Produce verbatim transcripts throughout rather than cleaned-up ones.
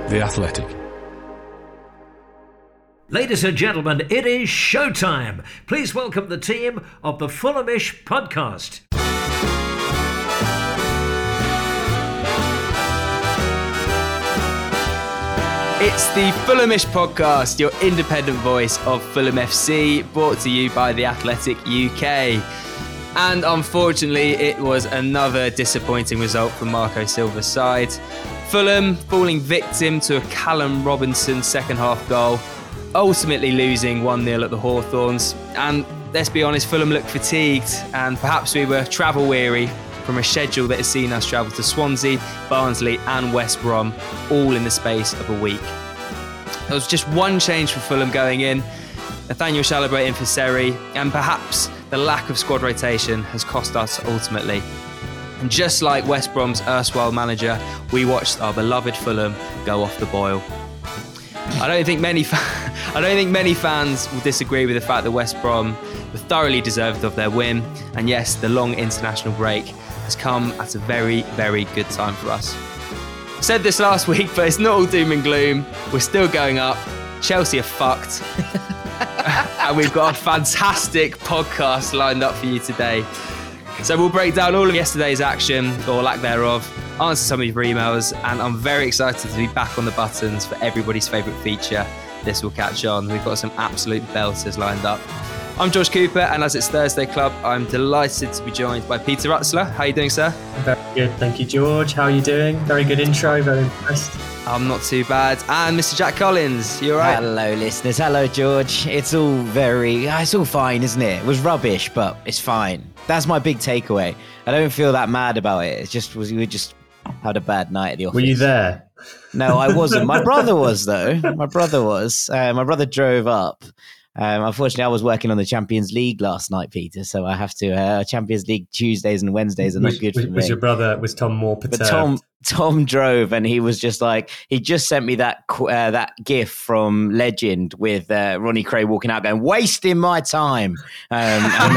The Athletic. Ladies and gentlemen, it is showtime. Please welcome the team of the Fulhamish podcast. It's the Fulhamish podcast, your independent voice of Fulham F C, brought to you by The Athletic U K. And unfortunately, it was another disappointing result from Marco Silva's side. Fulham falling victim to a Callum Robinson second half goal, ultimately losing one nil at the Hawthorns. And let's be honest, Fulham looked fatigued, and perhaps we were travel weary from a schedule that has seen us travel to Swansea, Barnsley and West Brom, all in the space of a week. There was just one change for Fulham going in, Nathaniel Chalobah in for Seri, and perhaps the lack of squad rotation has cost us ultimately. And just like West Brom's erstwhile manager, we watched our beloved Fulham go off the boil. I don't think many fa- I don't think many fans will disagree with the fact that West Brom were thoroughly deserved of their win, and yes, the long international break has come at a very, very good time for us. I said this last week, but it's not all doom and gloom. We're still going up. Chelsea are fucked. And we've got a fantastic podcast lined up for you today. So we'll break down all of yesterday's action, or lack thereof, answer some of your emails, and I'm very excited to be back on the buttons for everybody's favourite feature, This Will Catch On. We've got some absolute belters lined up. I'm George Cooper, and as it's Thursday Club, I'm delighted to be joined by Peter Rutzler. How are you doing, sir? Very good, thank you, George. How are you doing? Very good intro, very impressed. I'm not too bad. And Mister Jack Collins, you all right? Hello, listeners. Hello, George. It's all very... It's all fine, isn't it? It was rubbish, but it's fine. That's my big takeaway. I don't feel that mad about it. It's just we just had a bad night at the office. Were you there? No, I wasn't. My brother was, though. My brother was. Uh, my brother drove up. Um, unfortunately, I was working on the Champions League last night, Peter, so I have to... Uh, Champions League Tuesdays and Wednesdays are not was, good was, for me. Was your brother, was Tom more perturbed? But Tom, Tom drove, and he was just like... He just sent me that uh, that gif from Legend with uh, Ronnie Cray walking out going, wasting my time. Um, and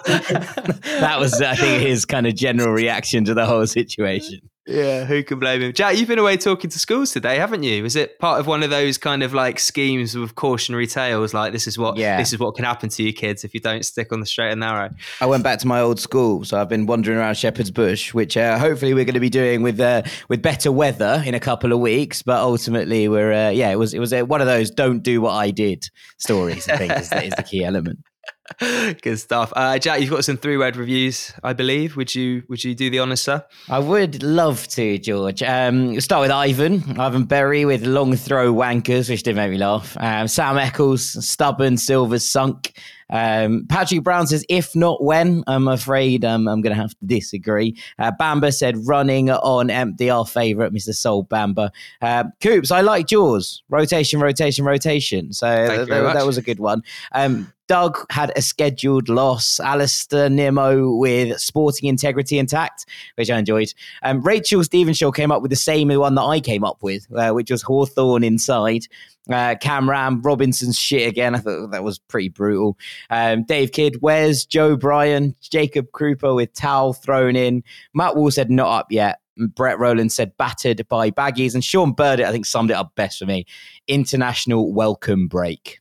that, that was, I think, his kind of general reaction to the whole situation. Yeah, who can blame him? Jack, you've been away talking to schools today, haven't you? Was it part of one of those kind of like schemes with cautionary tales, like this is what yeah. this is what can happen to you kids if you don't stick on the straight and narrow? I went back to my old school, so I've been wandering around Shepherd's Bush, which uh, hopefully we're going to be doing with uh, with better weather in a couple of weeks. But ultimately, we're uh, yeah, it was it was uh, one of those "don't do what I did" stories. I think is, the, is the key element. Good stuff. Uh, Jack, you've got some three-word reviews, I believe. Would you would you do the honours, sir? I would love to, George. Um, we'll start with Ivan. Ivan Berry with long throw wankers, which did make me laugh. Um, Sam Eccles, stubborn, Silver's sunk. Um, Patrick Brown says, if not when, I'm afraid um, I'm going to have to disagree. Uh, Bamba said, running on empty, our favourite, Mister Soul Bamba. Uh, Coops, I like yours. Rotation, rotation, rotation. So th- th- that was a good one. Um, Doug had a scheduled loss. Alistair Nemo with sporting integrity intact, which I enjoyed. Um, Rachel Stevenshaw came up with the same one that I came up with, uh, which was Hawthorn inside. Uh, Cam Ram, Robinson's shit again. I thought that was pretty brutal. Um, Dave Kidd, Wes, Joe Bryan, Jacob Krupa with towel thrown in. Matt Wall said not up yet. Brett Rowland said battered by baggies. And Sean Burdett, I think, summed it up best for me. International welcome break.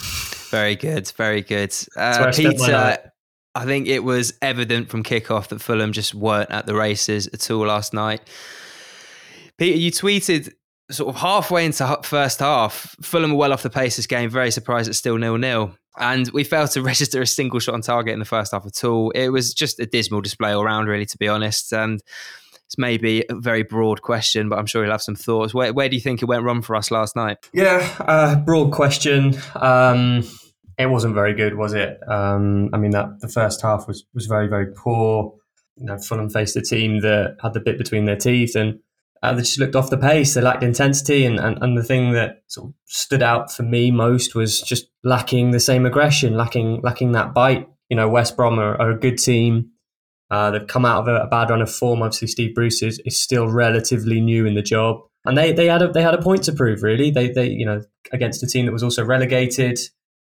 Very good, very good. Uh, Peter, I think it was evident from kickoff that Fulham just weren't at the races at all last night. Peter, you tweeted sort of halfway into first half, Fulham were well off the pace this game, very surprised it's still nil-nil. And we failed to register a single shot on target in the first half at all. It was just a dismal display all round, really, to be honest. And it's maybe a very broad question, but I'm sure you'll have some thoughts. Where, where do you think it went wrong for us last night? Yeah, uh, broad question. Um, it wasn't very good, was it? Um, I mean, that the first half was, was very, very poor. You know, Fulham faced a team that had the bit between their teeth, and uh, they just looked off the pace. They lacked intensity, and, and, and the thing that sort of stood out for me most was just lacking the same aggression, lacking lacking that bite. You know, West Brom are, are a good team. Uh, they've come out of a, a bad run of form. Obviously, Steve Bruce is, is still relatively new in the job, and they they had a they had a point to prove. Really, they they you know against a team that was also relegated,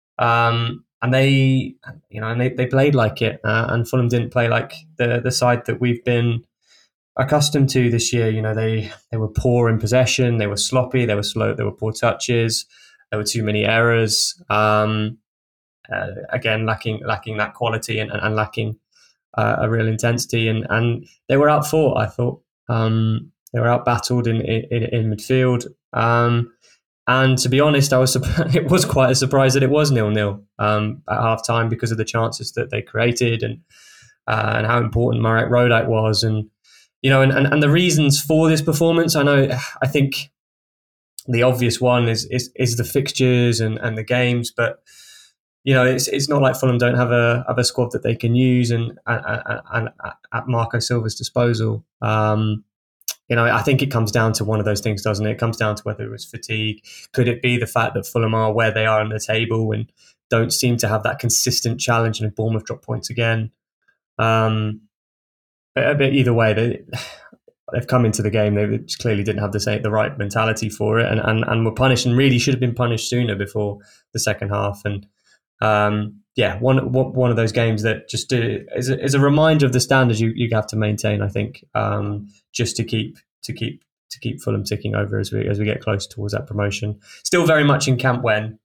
um, and they you know and they, they played like it. Uh, and Fulham didn't play like the the side that we've been accustomed to this year. You know, they they were poor in possession, they were sloppy, they were slow, there were poor touches, there were too many errors. Um, uh, again, lacking lacking that quality and, and lacking uh, a real intensity, and and they were outfought. I thought um, they were out battled in, in in midfield. Um, and to be honest, I was it was quite a surprise that it was nil nil um, at half time because of the chances that they created and uh, and how important Marek Rodak was, and you know, and, and, and the reasons for this performance. I know, I think the obvious one is is, is the fixtures and, and the games, but you know, it's it's not like Fulham don't have a have a squad that they can use and and, and, and at Marco Silva's disposal. Um, you know, I think it comes down to one of those things, doesn't it? It comes down to whether it was fatigue. Could it be the fact that Fulham are where they are on the table and don't seem to have that consistent challenge, and Bournemouth drop points again? Um, but, but either way, they, they've come into the game. They clearly didn't have the same, the right mentality for it, and, and and were punished, and really should have been punished sooner before the second half. And um, yeah, one one of those games that just do, is, a, is a reminder of the standards you, you have to maintain. I think um, just to keep to keep to keep Fulham ticking over as we as we get closer towards that promotion. Still very much in camp when,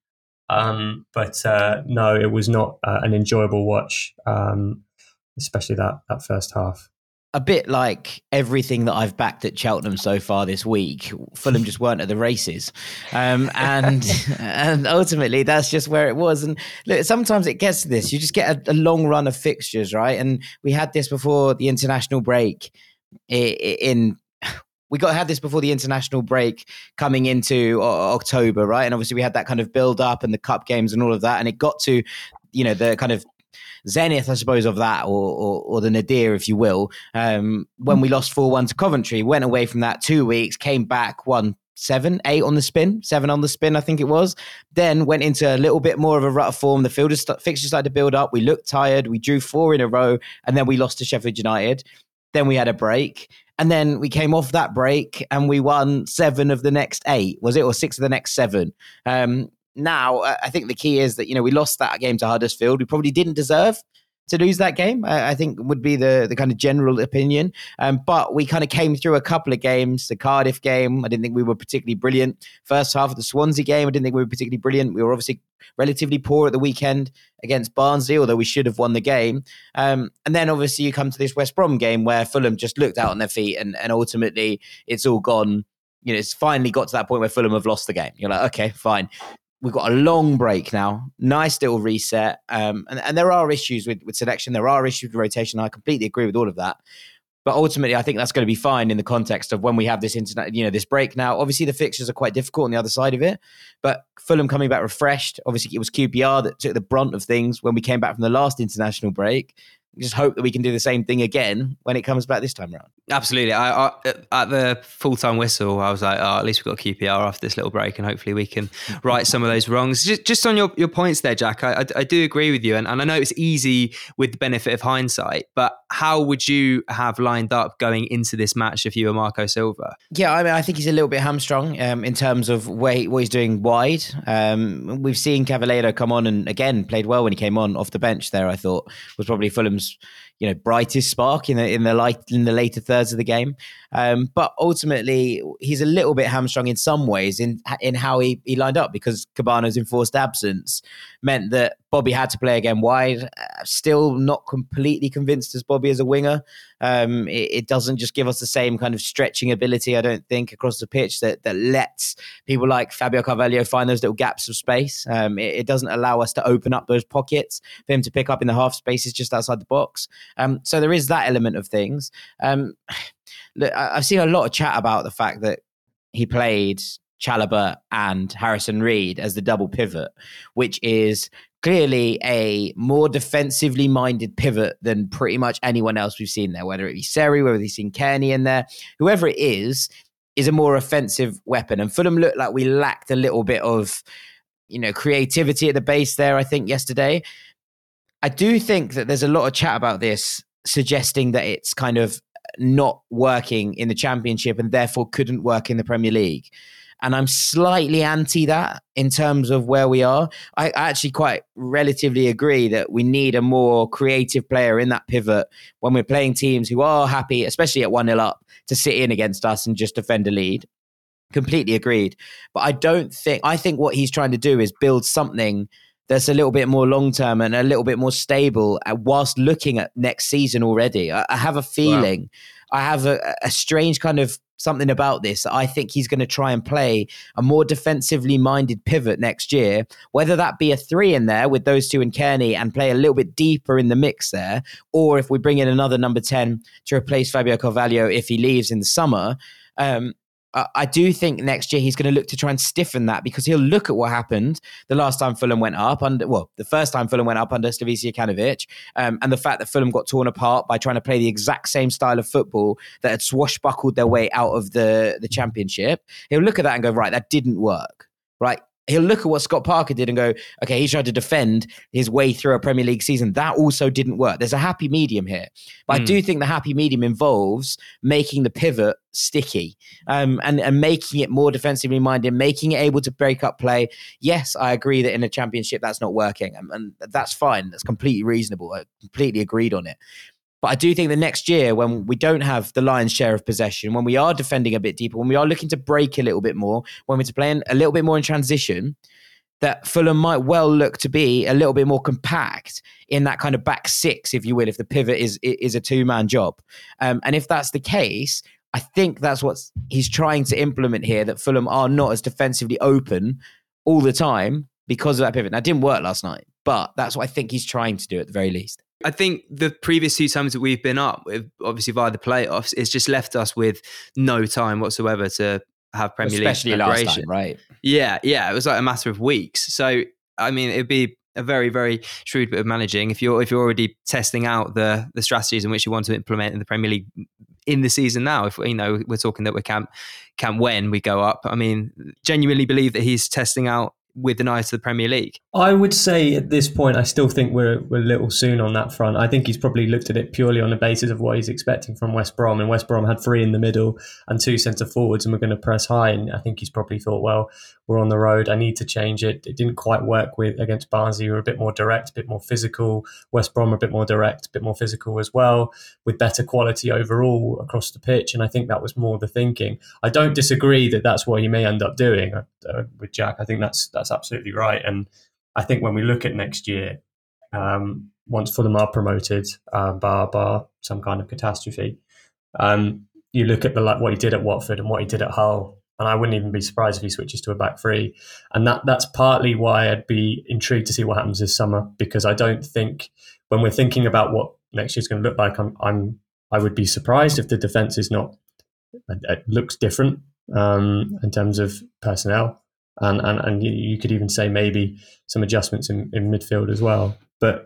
um, but uh, no, it was not uh, an enjoyable watch, um, especially that that first half. A bit like everything that I've backed at Cheltenham so far this week, Fulham just weren't at the races. Um, and and ultimately, that's just where it was. And look, sometimes it gets to this. You just get a, a long run of fixtures, right? And we had this before the international break in... in We got had this before the international break coming into October, right? And obviously we had that kind of build up and the cup games and all of that. And it got to, you know, the kind of zenith, I suppose, of that, or or, or the nadir, if you will, um, when we lost four one to Coventry. Went away from that two weeks, came back, won seven, eight on the spin, seven on the spin, I think it was. Then went into a little bit more of a rut of form. The field fixtures started to build up. We looked tired. We drew four in a row, and then we lost to Sheffield United. Then we had a break. And then we came off that break and we won seven of the next eight, was it? Or six of the next seven. Um, now, I think the key is that, you know, we lost that game to Huddersfield. We probably didn't deserve to lose that game, I think would be the, the kind of general opinion. Um, but we kind of came through a couple of games. The Cardiff game, I didn't think we were particularly brilliant. First half of the Swansea game, I didn't think we were particularly brilliant. We were obviously relatively poor at the weekend against Barnsley, although we should have won the game. Um, and then obviously you come to this West Brom game where Fulham just looked out on their feet and, and ultimately it's all gone. You know, it's finally got to that point where Fulham have lost the game. You're like, okay, fine. We've got a long break now. Nice little reset. Um, and, and there are issues with, with selection. There are issues with rotation. I completely agree with all of that. But ultimately, I think that's going to be fine in the context of when we have this internet, you know, this break now. Obviously, the fixtures are quite difficult on the other side of it. But Fulham coming back refreshed. Obviously, it was Q P R that took the brunt of things when we came back from the last international break. We just hope that we can do the same thing again when it comes back this time around. Absolutely. I, I, at the full-time whistle, I was like, oh, at least we've got Q P R after this little break and hopefully we can right some of those wrongs. Just, just on your, your points there, Jack, I, I, I do agree with you. And, and I know it's easy with the benefit of hindsight, but how would you have lined up going into this match if you were Marco Silva? Yeah, I mean, I think he's a little bit hamstrung um, in terms of where he, what he's doing wide. Um, we've seen Cavaleiro come on and, again, played well when he came on off the bench there, I thought, was probably Fulham's you know, brightest spark in the in the light in the later thirds of the game. Um, but ultimately, he's a little bit hamstrung in some ways in in how he, he lined up, because Cabano's enforced absence meant that Bobby had to play again wide. Uh, still not completely convinced as Bobby as a winger. Um, it, it doesn't just give us the same kind of stretching ability, I don't think, across the pitch that that lets people like Fabio Carvalho find those little gaps of space. Um, it, it doesn't allow us to open up those pockets for him to pick up in the half spaces just outside the box. Um, so there is that element of things. Um, look, I've seen a lot of chat about the fact that he played Chalobah and Harrison Reed as the double pivot, which is clearly a more defensively minded pivot than pretty much anyone else we've seen there, whether it be Seri, whether he's seen Kearney in there, whoever it is, is a more offensive weapon. And Fulham looked like we lacked a little bit of, you know, creativity at the base there, I think, yesterday. I do think that there's a lot of chat about this, suggesting that it's kind of not working in the Championship and therefore couldn't work in the Premier League. And I'm slightly anti that in terms of where we are. I actually quite relatively agree that we need a more creative player in that pivot when we're playing teams who are happy, especially at one nil up, to sit in against us and just defend a lead. Completely agreed. But I don't think, I think what he's trying to do is build something that's a little bit more long-term and a little bit more stable whilst looking at next season already. I, I have a feeling, wow. I have a, a strange kind of something about this. I think he's going to try and play a more defensively minded pivot next year, whether that be a three in there with those two and Kearney and play a little bit deeper in the mix there, or if we bring in another number ten to replace Fabio Carvalho if he leaves in the summer. Um, I do think next year he's going to look to try and stiffen that, because he'll look at what happened the last time Fulham went up under, well, the first time Fulham went up under Slavisa Jokanovic, um, and the fact that Fulham got torn apart by trying to play the exact same style of football that had swashbuckled their way out of the, the Championship. He'll look at that and go, right, that didn't work, right? He'll look at what Scott Parker did and go, okay, he tried to defend his way through a Premier League season. That also didn't work. There's a happy medium here. But mm. I do think the happy medium involves making the pivot sticky um, and, and making it more defensively minded, making it able to break up play. Yes, I agree that in a Championship that's not working, and, and that's fine. That's completely reasonable. I completely agreed on it. But I do think the next year, when we don't have the lion's share of possession, when we are defending a bit deeper, when we are looking to break a little bit more, when we're playing a little bit more in transition, that Fulham might well look to be a little bit more compact in that kind of back six, if you will, if the pivot is is a two-man job. Um, and if that's the case, I think that's what he's trying to implement here, that Fulham are not as defensively open all the time because of that pivot. Now, it didn't work last night, but that's what I think he's trying to do at the very least. I think the previous two times that we've been up, obviously via the playoffs, it's just left us with no time whatsoever to have Premier League especially last time, right? Yeah, yeah, it was like a matter of weeks. So, I mean, it'd be a very, very shrewd bit of managing if you're if you're already testing out the the strategies in which you want to implement in the Premier League in the season now. If you know we're talking that we can't can when we go up. I mean, genuinely believe that he's testing out with an eye to the Premier League. I would say at this point, I still think we're, we're a little soon on that front. I think he's probably looked at it purely on the basis of what he's expecting from West Brom. And West Brom had three in the middle and two centre forwards, and we're going to press high. And I think he's probably thought, well, we're on the road. I need to change it. It didn't quite work with against Barnsley. We were a bit more direct, a bit more physical. West Brom are a bit more direct, a bit more physical as well, with better quality overall across the pitch. And I think that was more the thinking. I don't disagree that that's what he may end up doing uh, with Jack. I think that's that's absolutely right. And I think when we look at next year, um, once Fulham are promoted, uh, bar bar some kind of catastrophe, um, you look at the like what he did at Watford and what he did at Hull, and I wouldn't even be surprised if he switches to a back three. And that that's partly why I'd be intrigued to see what happens this summer, because I don't think when we're thinking about what next year's going to look like, I'm, I'm I would be surprised if the defence is not it looks different um, in terms of personnel. And, and and you could even say maybe some adjustments in, in midfield as well. But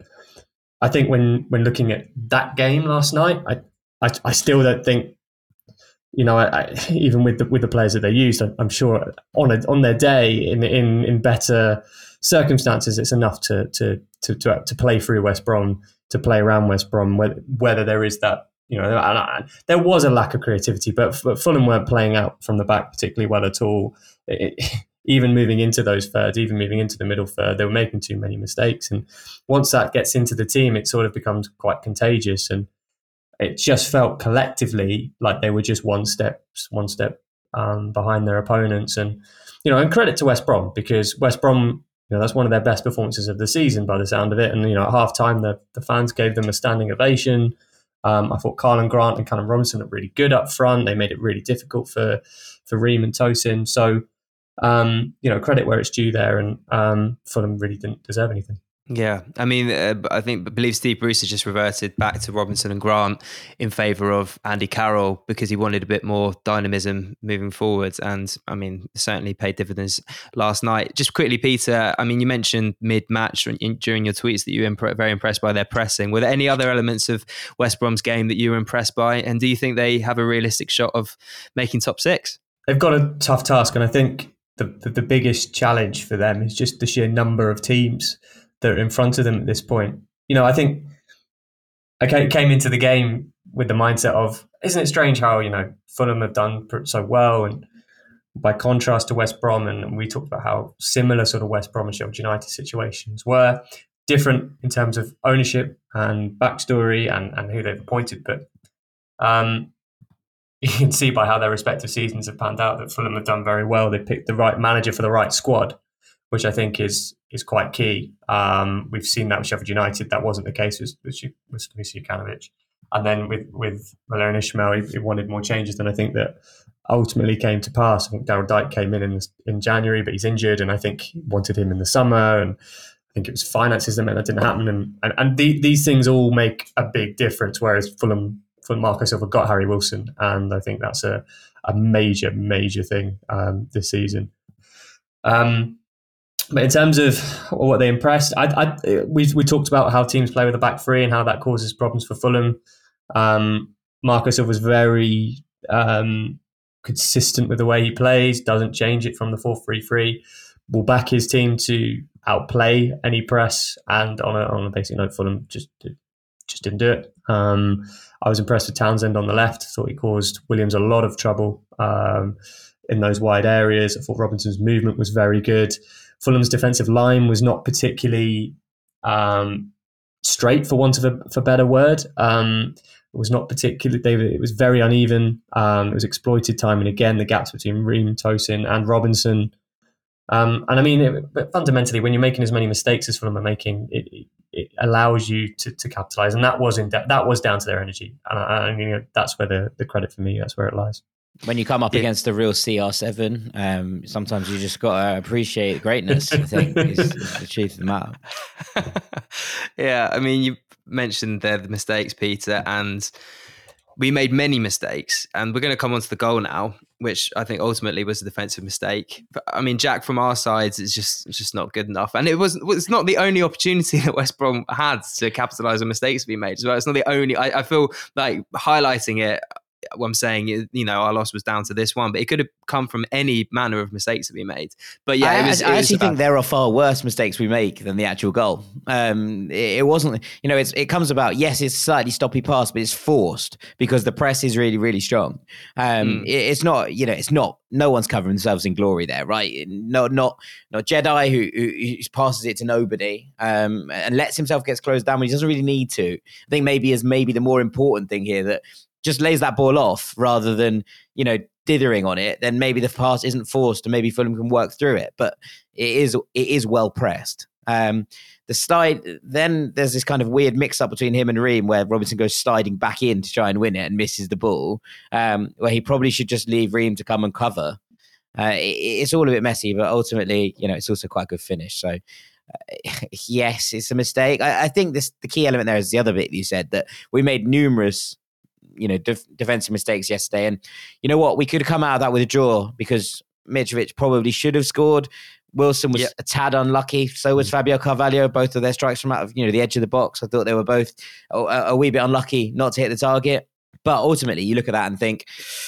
I think when, when looking at that game last night, I I, I still don't think, you know, I, I, even with the with the players that they used, I, I'm sure on a, on their day in in in better circumstances, it's enough to to to to, to play through West Brom, to play around West Brom, whether, whether there is that. You know, and I, there was a lack of creativity, but, but Fulham weren't playing out from the back particularly well at all. It, it, even moving into those thirds, even moving into the middle third, they were making too many mistakes. And once that gets into the team, it sort of becomes quite contagious. And it just felt collectively like they were just one step, one step um, behind their opponents. And, you know, and credit to West Brom, because West Brom, you know, that's one of their best performances of the season by the sound of it. And, you know, at half time, the, the fans gave them a standing ovation. Um, I thought Karlan Grant and Callum Robinson looked really good up front. They made it really difficult for for Ream and Tosin. So, um, you know, credit where it's due there. And um, Fulham really didn't deserve anything. Yeah, I mean, uh, I think I believe Steve Bruce has just reverted back to Robinson and Grant in favour of Andy Carroll because he wanted a bit more dynamism moving forward. And I mean, certainly paid dividends last night. Just quickly, Peter, I mean, you mentioned mid-match during your tweets that you were imp- very impressed by their pressing. Were there any other elements of West Brom's game that you were impressed by? And do you think they have a realistic shot of making top six? They've got a tough task. And I think the, the, the biggest challenge for them is just the sheer number of teams that are in front of them at this point. You know, I think I came into the game with the mindset of, isn't it strange how, you know, Fulham have done so well and by contrast to West Brom, and we talked about how similar sort of West Brom and Sheffield United situations were, different in terms of ownership and backstory and, and who they've appointed. But um, you can see by how their respective seasons have panned out that Fulham have done very well. They picked the right manager for the right squad, which I think is is quite key. Um, we've seen that with Sheffield United. That wasn't the case with, with, with Jukanovic. And then with, with Valerian Ismail, he, he wanted more changes than I think that ultimately came to pass. I think Daryl Dike came in, in in January, but he's injured, and I think he wanted him in the summer, and I think it was finances that meant that didn't happen. And and, and the, these things all make a big difference, whereas Fulham, Fulham Marco Silva got Harry Wilson, and I think that's a, a major, major thing um, this season. Um, But in terms of what they impressed, I, I, we we talked about how teams play with a back three and how that causes problems for Fulham. Um, Marco Silva was very um, consistent with the way he plays, doesn't change it from the four three three. Will back his team to outplay any press, and on a, on a basic note, Fulham just just didn't do it. Um, I was impressed with Townsend on the left. I thought he caused Williams a lot of trouble um, in those wide areas. I thought Robinson's movement was very good. Fulham's defensive line was not particularly um, straight, for want of a for better word. Um, it was not particularly. They, it was very uneven. Um, it was exploited time and again. The gaps between Ream, Tosin, and Robinson. Um, and I mean, it, but fundamentally, when you're making as many mistakes as Fulham are making, it, it, it allows you to, to capitalise, and that was in de- that was down to their energy. And I, I, you know, that's where the, the credit for me. That's where it lies. When you come up Yeah. against the real C R seven, um, sometimes you just got to appreciate greatness, I think, is, is the truth of the matter. Yeah, I mean, you mentioned there the mistakes, Peter, and we made many mistakes. And we're going to come on to the goal now, which I think ultimately was a defensive mistake. But I mean, Jack, from our sides, is just just not good enough. And it was it's not the only opportunity that West Brom had to capitalise on mistakes we made as well. It's not the only. I, I feel like highlighting it. What I'm saying, you know, our loss was down to this one, but it could have come from any manner of mistakes that we made. But yeah, I, it was, I it was actually about- think there are far worse mistakes we make than the actual goal. Um, it, it wasn't, you know, it's, it comes about, yes, it's slightly stoppy pass, but it's forced because the press is really, really strong. Um, Mm. it, it's not, you know, it's not, no one's covering themselves in glory there, right? No, not, not Jedi who, who, who passes it to nobody um, and lets himself get closed down when he doesn't really need to. I think maybe is maybe the more important thing here, that just lays that ball off rather than, you know, dithering on it, then maybe the pass isn't forced and maybe Fulham can work through it. But it is it is well pressed. Um, the slide, then there's this kind of weird mix up between him and Ream where Robinson goes sliding back in to try and win it and misses the ball, um, where he probably should just leave Ream to come and cover. Uh, it, it's all a bit messy, but ultimately, you know, it's also quite a good finish. So uh, yes, it's a mistake. I, I think this the key element there is the other bit you said, that we made numerous you know, def- defensive mistakes yesterday. And you know what? We could have come out of that with a draw because Mitrovic probably should have scored. Wilson was Yep. a tad unlucky. So was Fabio Carvalho. Both of their strikes from out of, you know, the edge of the box. I thought they were both a, a wee bit unlucky not to hit the target. But ultimately, you look at that and think,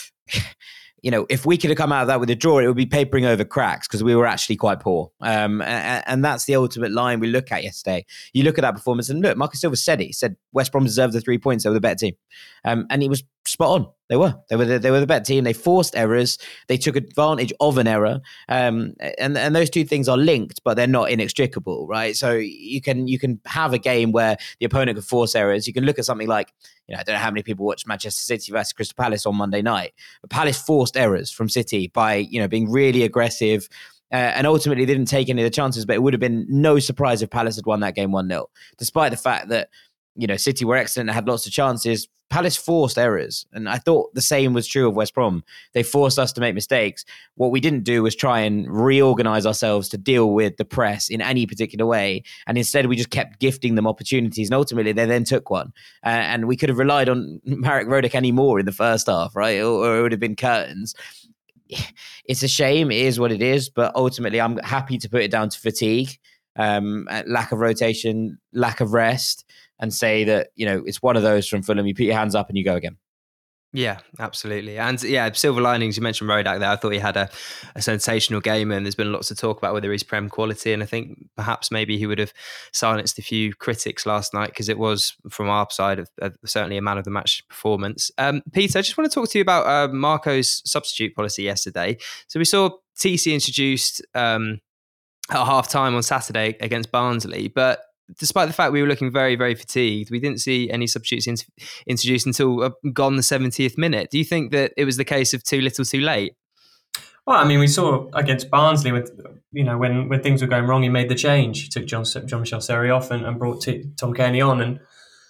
you know, if we could have come out of that with a draw, it would be papering over cracks because we were actually quite poor. Um, and, and that's the ultimate line we look at yesterday. You look at that performance and look, Marco Silva said it. He said West Brom deserved the three points. They were the better team. Um, and he was spot on. They were. They were the, they were the better team. They forced errors. They took advantage of an error. Um, and, and those two things are linked, but they're not inextricable, right? So you can you can have a game where the opponent can force errors. You can look at something like, you know, I don't know how many people watched Manchester City versus Crystal Palace on Monday night, but Palace forced errors from City by, you know, being really aggressive. Uh, and ultimately they didn't take any of the chances, but it would have been no surprise if Palace had won that game one nil, despite the fact that, you know, City were excellent and had lots of chances. Palace forced errors. And I thought the same was true of West Brom. They forced us to make mistakes. What we didn't do was try and reorganize ourselves to deal with the press in any particular way. And instead, we just kept gifting them opportunities. And ultimately, they then took one. Uh, and we could have relied on Marek Rodek any more in the first half, right? Or, or it would have been curtains. It's a shame. It is what it is. But ultimately, I'm happy to put it down to fatigue, um, lack of rotation, lack of rest, and say that, you know, it's one of those from Fulham. You put your hands up and you go again. Yeah, absolutely. And yeah, silver linings, you mentioned Rodak there. I thought he had a, a sensational game, and there's been lots to talk about whether he's Prem quality. And I think perhaps maybe he would have silenced a few critics last night, because it was, from our side, of, of certainly a man of the match performance. Um, Peter, I just want to talk to you about uh, Marco's substitute policy yesterday. So we saw T C introduced um, at half time on Saturday against Barnsley, but despite the fact we were looking very, very fatigued, we didn't see any substitutes in, introduced until uh, gone the seventieth minute. Do you think that it was the case of too little, too late? Well, I mean, we saw against Barnsley, with you know when, when things were going wrong, he made the change. He took John John Michel Seri off and, and brought T- Tom Kearney on, and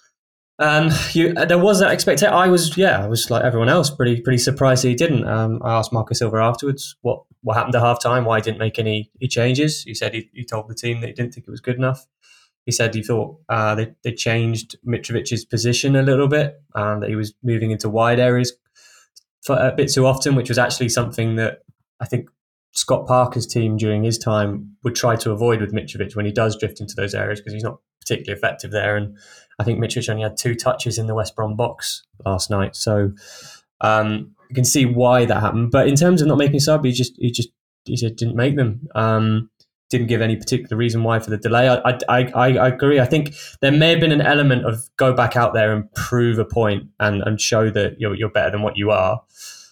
um, you, there was that expectation. I was, yeah, I was like everyone else, pretty pretty surprised he didn't. Um, I asked Marco Silva afterwards what what happened at half time, why he didn't make any, any changes. He said he, he told the team that he didn't think it was good enough. He said he thought uh, they, they changed Mitrovic's position a little bit, and that he was moving into wide areas for a bit too often, which was actually something that I think Scott Parker's team during his time would try to avoid with Mitrovic when he does drift into those areas, because he's not particularly effective there. And I think Mitrovic only had two touches in the West Brom box last night. So um, you can see why that happened. But in terms of not making sub, he just he just he just didn't make them. Um, didn't give any particular reason why for the delay. I, I, I, I agree. I think there may have been an element of go back out there and prove a point and, and show that you're, you're better than what you are.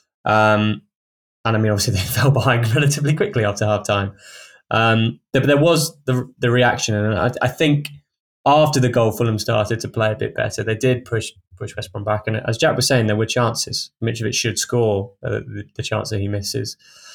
Um, and I mean, obviously they fell behind relatively quickly after half time. Um, but there was the the reaction. And I, I think after the goal, Fulham started to play a bit better. They did push push West Brom back. And as Jack was saying, there were chances. Mitrovic should score uh, the, the chance that he misses.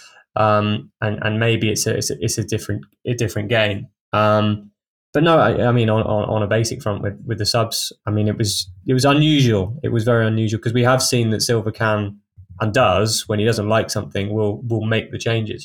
Um, and, and maybe it's a, it's a it's a different a different game. Um, but no, I, I mean on, on, on a basic front with, with the subs, I mean it was it was unusual. It was very unusual, because we have seen that Silva can and does, when he doesn't like something, will will make the changes.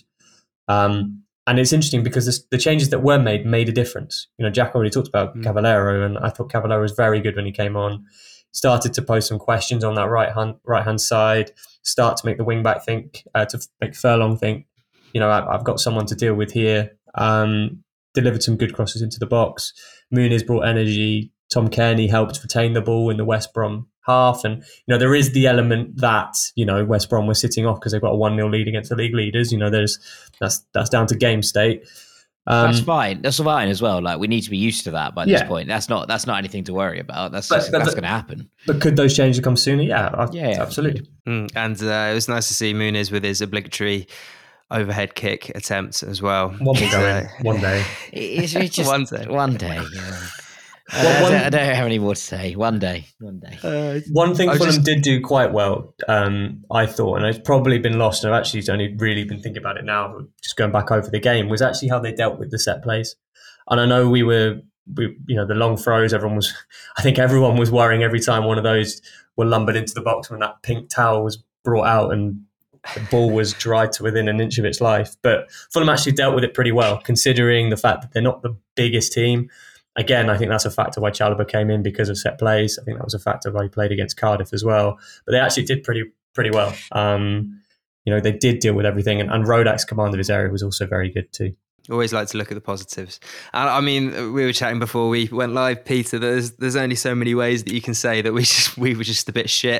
Um, and it's interesting because this, the changes that were made made a difference. You know, Jack already talked about mm. Cavallero, and I thought Cavallero was very good when he came on. Started to pose some questions on that right hand right hand side. Start to make the wing back think, uh, to make Furlong think, you know, I, I've got someone to deal with here. Um, delivered some good crosses into the box. Muniz brought energy. Tom Kearney helped retain the ball in the West Brom half. And, you know, there is the element that, you know, West Brom was sitting off because they've got a one nil lead against the league leaders. You know, there's that's that's down to game state. Um, that's fine. That's fine as well. Like, we need to be used to that by this yeah. point. That's not that's not anything to worry about. That's but, just, but, that's going to happen. But could those changes come sooner? Yeah, I, yeah, yeah, absolutely. Mm, and uh, it was nice to see Muniz with his obligatory overhead kick attempt as well. One will go in one day. It's, it's just one day. One day. Yeah. Uh, well, one, I, don't, I don't have any more to say. One day. One day. Uh, one thing Fulham just... did do quite well, um, I thought, and it's probably been lost, and I've actually only really been thinking about it now, just going back over the game, was actually how they dealt with the set plays. And I know we were, we, you know, the long throws, everyone was, I think everyone was worrying every time one of those were lumbered into the box when that pink towel was brought out and the ball was dried to within an inch of its life. But Fulham actually dealt with it pretty well, considering the fact that they're not the biggest team. Again, I think that's a factor why Chalobah came in, because of set plays. I think that was a factor why he played against Cardiff as well. But they actually did pretty pretty well. Um, you know, they did deal with everything. And, and Rodak's command of his area was also very good too. Always like to look at the positives. And I mean, we were chatting before we went live, Peter, there's there's only so many ways that you can say that we just we were just a bit shit.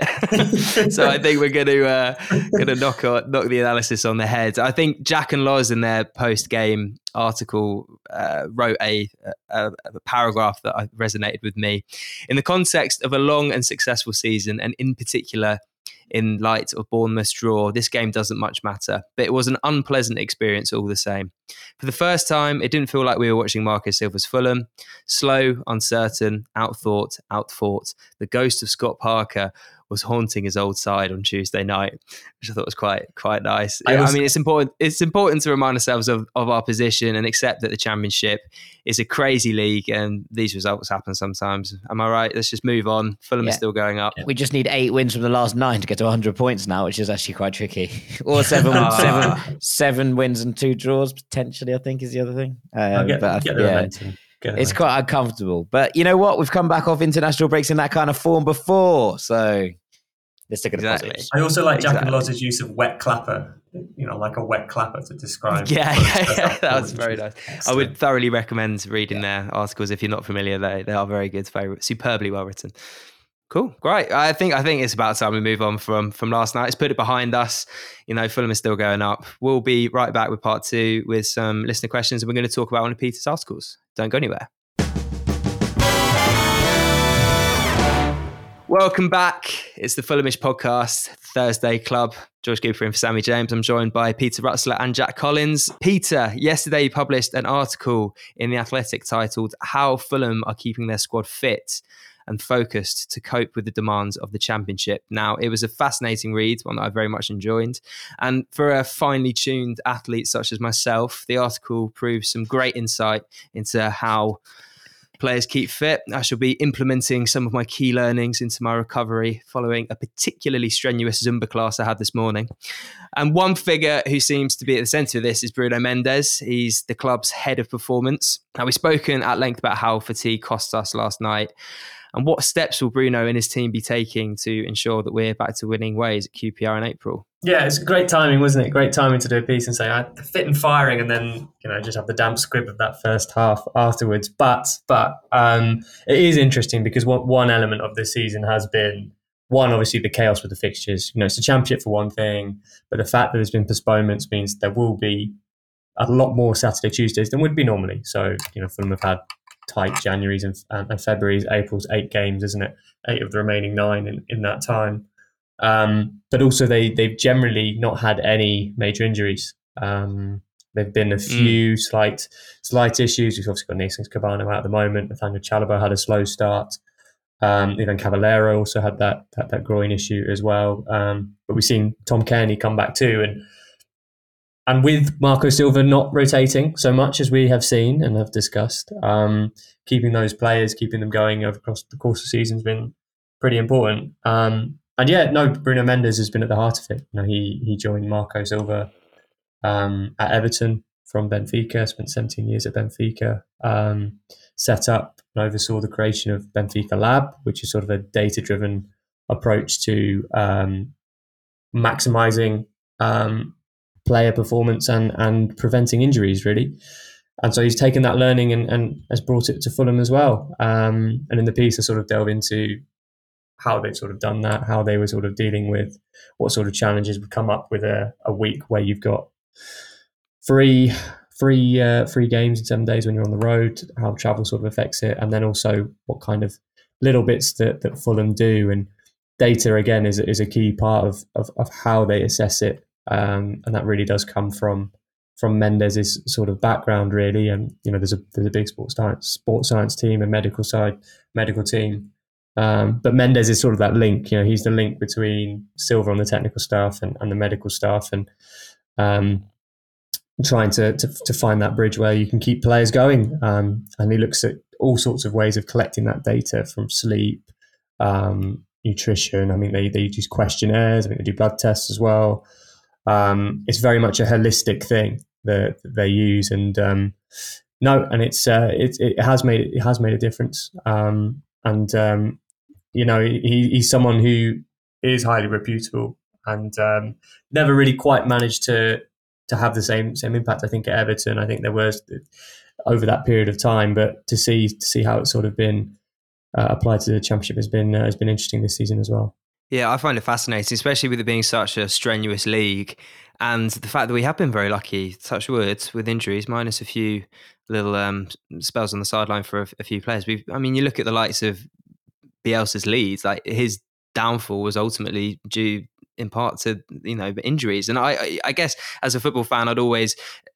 So I think we're going to uh, going to knock on, knock the analysis on the head. I think Jack and Loz in their post-game article uh, wrote a, a, a paragraph that resonated with me. In the context of a long and successful season, and in particular in light of Bournemouth's draw, this game doesn't much matter, but it was an unpleasant experience all the same. For the first time, it didn't feel like we were watching Marco Silva's Fulham. Slow, uncertain, outthought, outfought. The ghost of Scott Parker was haunting his old side on Tuesday night, which I thought was quite quite nice. I, also, I mean, it's important It's important to remind ourselves of, of our position and accept that the Championship is a crazy league and these results happen sometimes. Am I right? Let's just move on. Fulham yeah. is still going up. We just need eight wins from the last nine to get to one hundred points now, which is actually quite tricky. Or seven, seven, seven wins and two draws, potentially, I think is the other thing. Um, get, but get yeah. It's quite uncomfortable. But you know what? We've come back off international breaks in that kind of form before. So let's look at the exactly. positives. I also like Jack exactly. and Loz's use of wet clapper, you know, like a wet clapper to describe. Yeah, yeah, yeah. That was very nice. Excellent. I would thoroughly recommend reading yeah. their articles if you're not familiar. They, they are very good, very superbly well written. Cool, great. I think I think it's about time we move on from from last night. Let's put it behind us. You know, Fulham is still going up. We'll be right back with part two with some listener questions, and we're going to talk about one of Peter's articles. Don't go anywhere. Welcome back. It's the Fulhamish podcast, Thursday Club. George Cooper in for Sammy James. I'm joined by Peter Rutzler and Jack Collins. Peter, yesterday you published an article in The Athletic titled "How Fulham Are Keeping Their Squad Fit and Focused to Cope with the Demands of the Championship." Now, it was a fascinating read, one that I very much enjoyed. And for a finely tuned athlete such as myself, the article proves some great insight into how players keep fit. I shall be implementing some of my key learnings into my recovery following a particularly strenuous Zumba class I had this morning. And one figure who seems to be at the centre of this is Bruno Mendes. He's the club's head of performance. Now, we've spoken at length about how fatigue cost us last night. And what steps will Bruno and his team be taking to ensure that we're back to winning ways at Q P R in April? Yeah, it's great timing, wasn't it? Great timing to do a piece and say, I fit and firing, and then, you know, just have the damp squib of that first half afterwards. But but um, it is interesting because one, one element of this season has been, one, obviously the chaos with the fixtures. You know, it's a championship for one thing, but the fact that there's been postponements means there will be a lot more Saturday, Tuesdays than would be normally. So, you know, Fulham have had tight Januaries and, and Februaries, April's eight games, isn't it? Eight of the remaining nine in, in that time. Um, but also they, they've generally not had any major injuries. Um, there've been a few mm. slight slight issues. We've obviously got Naismith Cavano out at the moment. Nathaniel Chalobah had a slow start. Um, Ivan Cavallero also had that, that that groin issue as well. Um, but we've seen Tom Cairney come back too. And And with Marco Silva not rotating so much as we have seen and have discussed, um, keeping those players, keeping them going across the course of the season has been pretty important. Um, and yeah, no, Bruno Mendes has been at the heart of it. You know, he he joined Marco Silva um, at Everton from Benfica, spent seventeen years at Benfica, um, set up and oversaw the creation of Benfica Lab, which is sort of a data-driven approach to um, maximising um, player performance and and preventing injuries, really. And so he's taken that learning and, and has brought it to Fulham as well. Um, and in the piece I sort of delve into how they've sort of done that, how they were sort of dealing with what sort of challenges would come up with a, a week where you've got three three uh, three games in seven days when you're on the road, how travel sort of affects it, and then also what kind of little bits that, that Fulham do. And data again is is a key part of of, of how they assess it. Um, and that really does come from from Mendes' sort of background, really. And you know, there's a there's a big sports science sports science team, a medical side, medical team. Um, but Mendes is sort of that link. You know, he's the link between Silva on the technical staff and, and the medical staff, and um, trying to, to to find that bridge where you can keep players going. Um, and he looks at all sorts of ways of collecting that data, from sleep, um, nutrition. I mean, they they use questionnaires. I mean, they do blood tests as well. Um, it's very much a holistic thing that, that they use, and um, no, and it's uh, it, it has made it has made a difference. Um, and um, you know, he, he's someone who is highly reputable and um, never really quite managed to to have the same same impact. I think at Everton, I think there was over that period of time, but to see to see how it's sort of been uh, applied to the Championship has been uh, has been interesting this season as well. Yeah, I find it fascinating, especially with it being such a strenuous league, and the fact that we have been very lucky, touch wood, with injuries, minus a few little um, spells on the sideline for a, a few players. We've, I mean, you look at the likes of Bielsa's Leeds, like his downfall was ultimately due in part to, you know, injuries. And I, I, I guess as a football fan, I'd always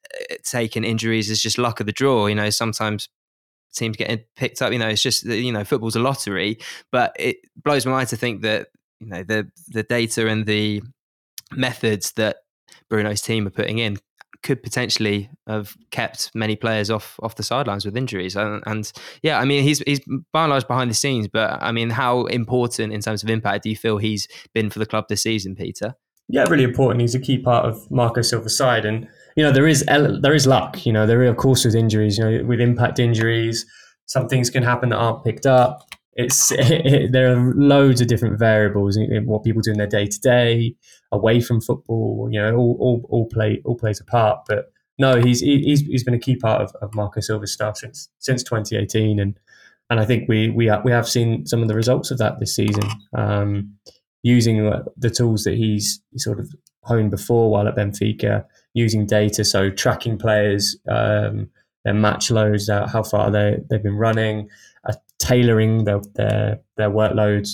taken injuries as just luck of the draw. You know, sometimes teams get picked up. You know, it's just, you know, football's a lottery. But it blows my mind to think that, you know, the the data and the methods that Bruno's team are putting in could potentially have kept many players off off the sidelines with injuries. And, and yeah, I mean, he's he's by and large behind the scenes, but I mean, how important in terms of impact do you feel he's been for the club this season, Peter? Yeah, really important. He's a key part of Marco Silva's side, and you know, there is there is luck. You know, there are of course with injuries. You know, with impact injuries, some things can happen that aren't picked up. It's it, it, there are loads of different variables in, in what people do in their day to day, away from football. You know, all, all all play all plays a part. But no, he's he's he's been a key part of, of Marco Silva's staff since since twenty eighteen, and and I think we we have, we have seen some of the results of that this season, um, using the tools that he's sort of honed before while at Benfica, using data, so tracking players, um, their match loads, uh, how far they they've been running, uh, tailoring their, their their workloads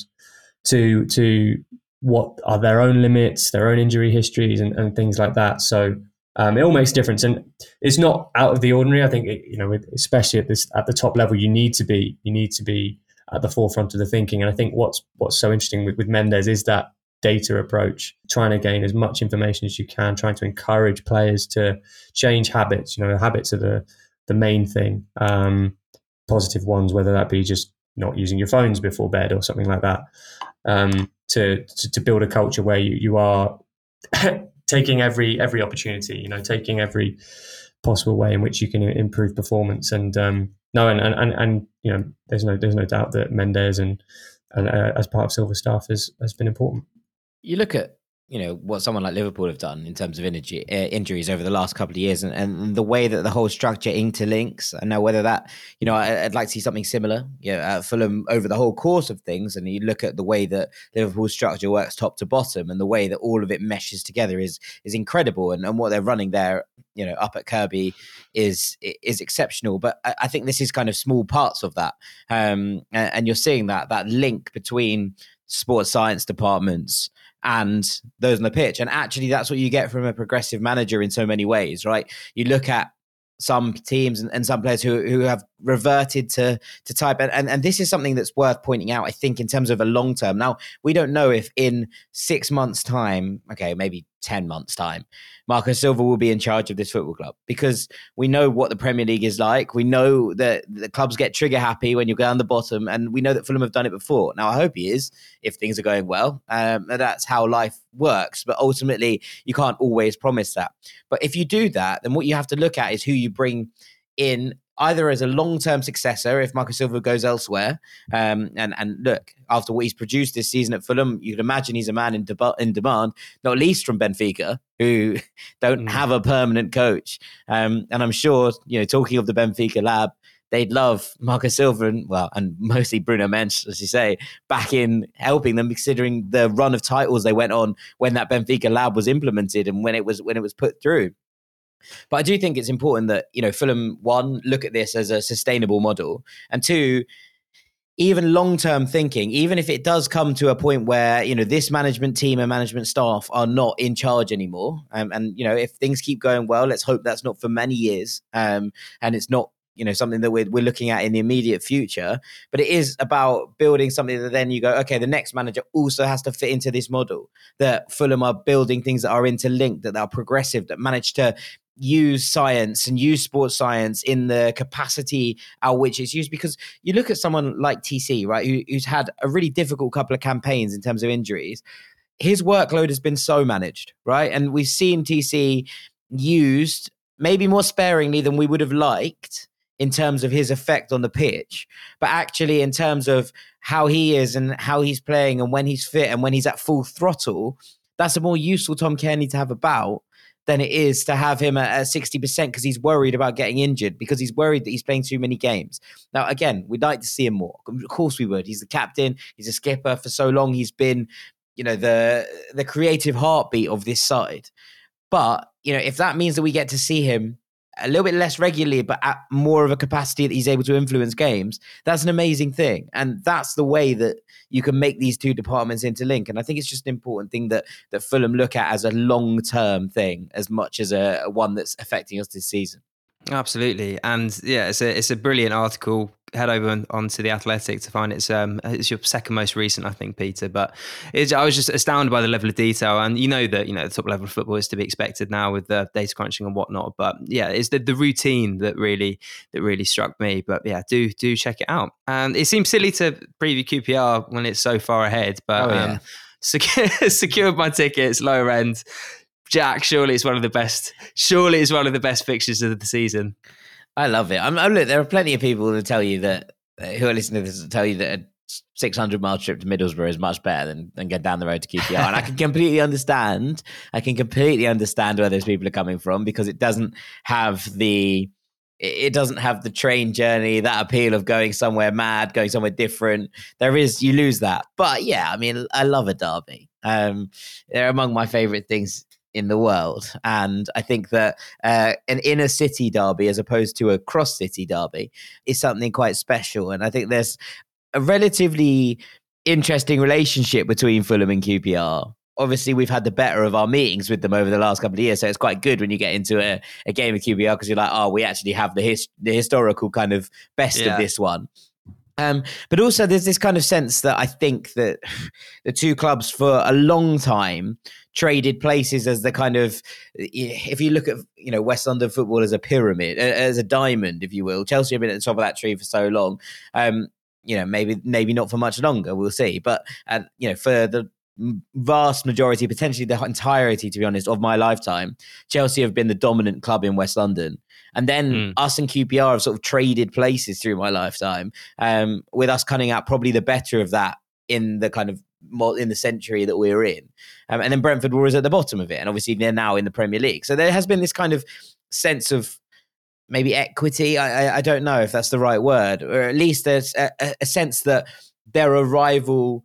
to to what are their own limits, their own injury histories, and, and things like that. So um, it all makes a difference, and it's not out of the ordinary. I think it, you know, especially at this at the top level, you need to be you need to be at the forefront of the thinking. And I think what's what's so interesting with, with Mendes is that data approach, trying to gain as much information as you can, trying to encourage players to change habits. You know, habits are the the main thing, um, positive ones, whether that be just not using your phones before bed or something like that. Um, to, to to build a culture where you, you are taking every every opportunity, you know, taking every possible way in which you can improve performance. And um, no, and, and and you know, there's no there's no doubt that Mendes and and uh, as part of Silver staff has has been important. You look at, you know, what someone like Liverpool have done in terms of injury, uh, injuries over the last couple of years, and, and the way that the whole structure interlinks. And now whether that, you know, I, I'd like to see something similar, you know, at Fulham over the whole course of things. And you look at the way that Liverpool's structure works top to bottom, and the way that all of it meshes together is is incredible. And, and what they're running there, you know, up at Kirby is is exceptional. But I, I think this is kind of small parts of that, um, and, and you're seeing that that link between sports science departments and those on the pitch. And actually that's what you get from a progressive manager in so many ways, right? You look at some teams and, and some players who who have reverted to to type, and, and and this is something that's worth pointing out, I think, in terms of a long term. Now, we don't know if in six months time, okay, maybe ten months time, Marco Silva will be in charge of this football club, because we know what the Premier League is like. We know that the clubs get trigger happy when you go down the bottom, and we know that Fulham have done it before. Now, I hope he is, if things are going well. Um, that's how life works, but ultimately you can't always promise that. But if you do that, then what you have to look at is who you bring in, either as a long-term successor if Marco Silva goes elsewhere. Um, and, and look, after what he's produced this season at Fulham, you can imagine he's a man in, de- in demand, not least from Benfica, who don't mm. have a permanent coach. Um, and I'm sure, you know, talking of the Benfica lab, they'd love Marco Silva and, well, and mostly Bruno Mensch, as you say, back in helping them, considering the run of titles they went on when that Benfica lab was implemented and when it was when it was put through. But I do think it's important that, you know, Fulham, one, look at this as a sustainable model, and two, even long-term thinking, even if it does come to a point where, you know, this management team and management staff are not in charge anymore. Um, and, you know, if things keep going well, let's hope that's not for many years. Um, and it's not, you know, something that we're, we're looking at in the immediate future, but it is about building something that then you go, okay, the next manager also has to fit into this model, that Fulham are building things that are interlinked, that are progressive, that manage to use science and use sports science in the capacity at which it's used. Because you look at someone like T C, right, who, who's had a really difficult couple of campaigns in terms of injuries. His workload has been so managed, right? And we've seen T C used maybe more sparingly than we would have liked in terms of his effect on the pitch, but actually in terms of how he is and how he's playing and when he's fit and when he's at full throttle, that's a more useful Tom Cairney to have about than it is to have him at, at sixty percent because he's worried about getting injured, because he's worried that he's playing too many games. Now, again, we'd like to see him more. Of course we would. He's the captain. He's a skipper. For so long, he's been, you know, the the creative heartbeat of this side. But, you know, if that means that we get to see him a little bit less regularly, but at more of a capacity that he's able to influence games, that's an amazing thing. And that's the way that you can make these two departments interlink. And I think it's just an important thing that that Fulham look at as a long-term thing, as much as a, a one that's affecting us this season. Absolutely. And yeah, it's a it's a brilliant article. Head over on, onto The Athletic to find it's um it's your second most recent, I think, Peter. But it's, I was just astounded by the level of detail, and you know that you know the top level of football is to be expected now with the data crunching and whatnot. But yeah, it's the, the routine that really that really struck me. But yeah, do do check it out. And it seems silly to preview Q P R when it's so far ahead, but oh, yeah. um, secure, secured my tickets, lower end. Jack, surely it's one of the best. Surely it's one of the best fixtures of the season. I love it. I'm, I'm, look, there are plenty of people who tell you that, uh, who are listening to this, will tell you that a six hundred mile trip to Middlesbrough is much better than, than get down the road to Q P R. And I can completely understand. I can completely understand where those people are coming from, because it doesn't have the it doesn't have the train journey, that appeal of going somewhere mad, going somewhere different. There is, you lose that. But yeah, I mean, I love a derby. Um, they're among my favorite things in the world. And I think that uh, an inner city derby as opposed to a cross city derby is something quite special. And I think there's a relatively interesting relationship between Fulham and Q P R. Obviously, we've had the better of our meetings with them over the last couple of years, so it's quite good when you get into a, a game of Q P R because you're like, oh, we actually have the his, the historical kind of best yeah. of this one. Um, but also, there's this kind of sense that I think that the two clubs for a long time traded places as the kind of, if you look at, you know, West London football as a pyramid, as a diamond, if you will. Chelsea have been at the top of that tree for so long. Um, you know, maybe maybe not for much longer. We'll see. But uh, you know, for the vast majority, potentially the entirety, to be honest, of my lifetime, Chelsea have been the dominant club in West London. And then mm. us and Q P R have sort of traded places through my lifetime, um, with us coming out probably the better of that in the kind of in the century that we're in. Um, and then Brentford were at the bottom of it. And obviously they're now in the Premier League. So there has been this kind of sense of maybe equity. I, I, I don't know if that's the right word, or at least there's a, a sense that they're a rival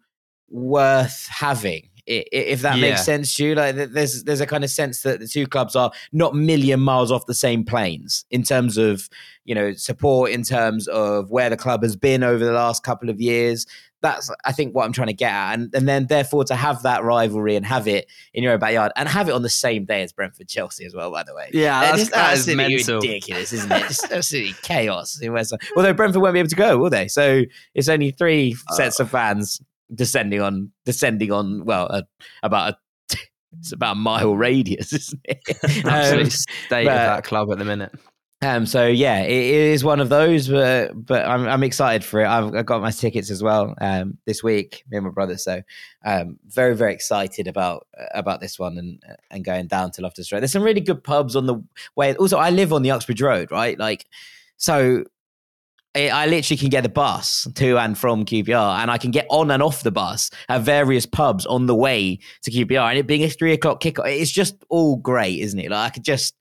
worth having, if that yeah. makes sense to you. Like there's there's a kind of sense that the two clubs are not a million miles off the same planes in terms of, you know, support, in terms of where the club has been over the last couple of years. That's, I think, what I'm trying to get at. And, and then, therefore, to have that rivalry and have it in your own backyard and have it on the same day as Brentford Chelsea as well, by the way. Yeah, that's, just that absolutely is mental. ridiculous, isn't it? Just absolutely chaos in West London. Although Brentford won't be able to go, will they? So it's only three uh, sets of fans descending on, descending on. well, uh, about a, it's about a mile radius, isn't it? Absolute um, state but, of that club at the minute. Um, so yeah, it, it is one of those, but but I'm I'm excited for it. I've, I've got my tickets as well um, this week, me and my brother. So um, very very excited about about this one and and going down to Loftus Road. There's some really good pubs on the way. Also, I live on the Uxbridge Road, right? Like, so I, I literally can get the bus to and from Q P R, and I can get on and off the bus at various pubs on the way to Q P R. And it being a three o'clock kickoff, it's just all great, isn't it? Like I could just.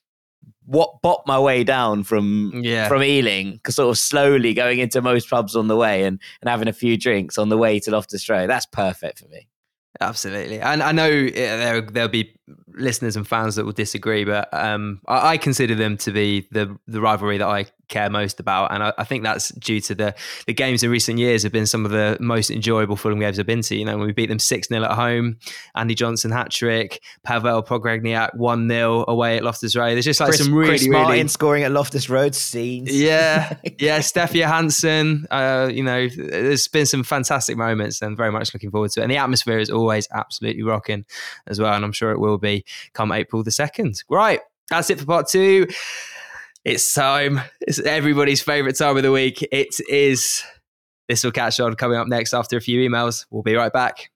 What bop my way down from yeah. from Ealing, sort of slowly going into most pubs on the way and, and having a few drinks on the way to Loftus Road. That's perfect for me. Absolutely. And I know there, there'll be listeners and fans that will disagree, but um, I, I consider them to be the the rivalry that I care most about. And I, I think that's due to the the games in recent years have been some of the most enjoyable Fulham games I've been to. You know, when we beat them six nil at home, Andy Johnson hat-trick, Pavel Pogregniak one nil away at Loftus Road. There's just like Chris, some really, Chris Martin really... scoring at Loftus Road scenes. Yeah, yeah, Steph Johansson. Uh, you know, there's been some fantastic moments and very much looking forward to it. And the atmosphere is always absolutely rocking as well. And I'm sure it will be come April the second. Right, that's it for part two. It's time. It's everybody's favourite time of the week. It is This Will Catch On coming up next after a few emails. We'll be right back.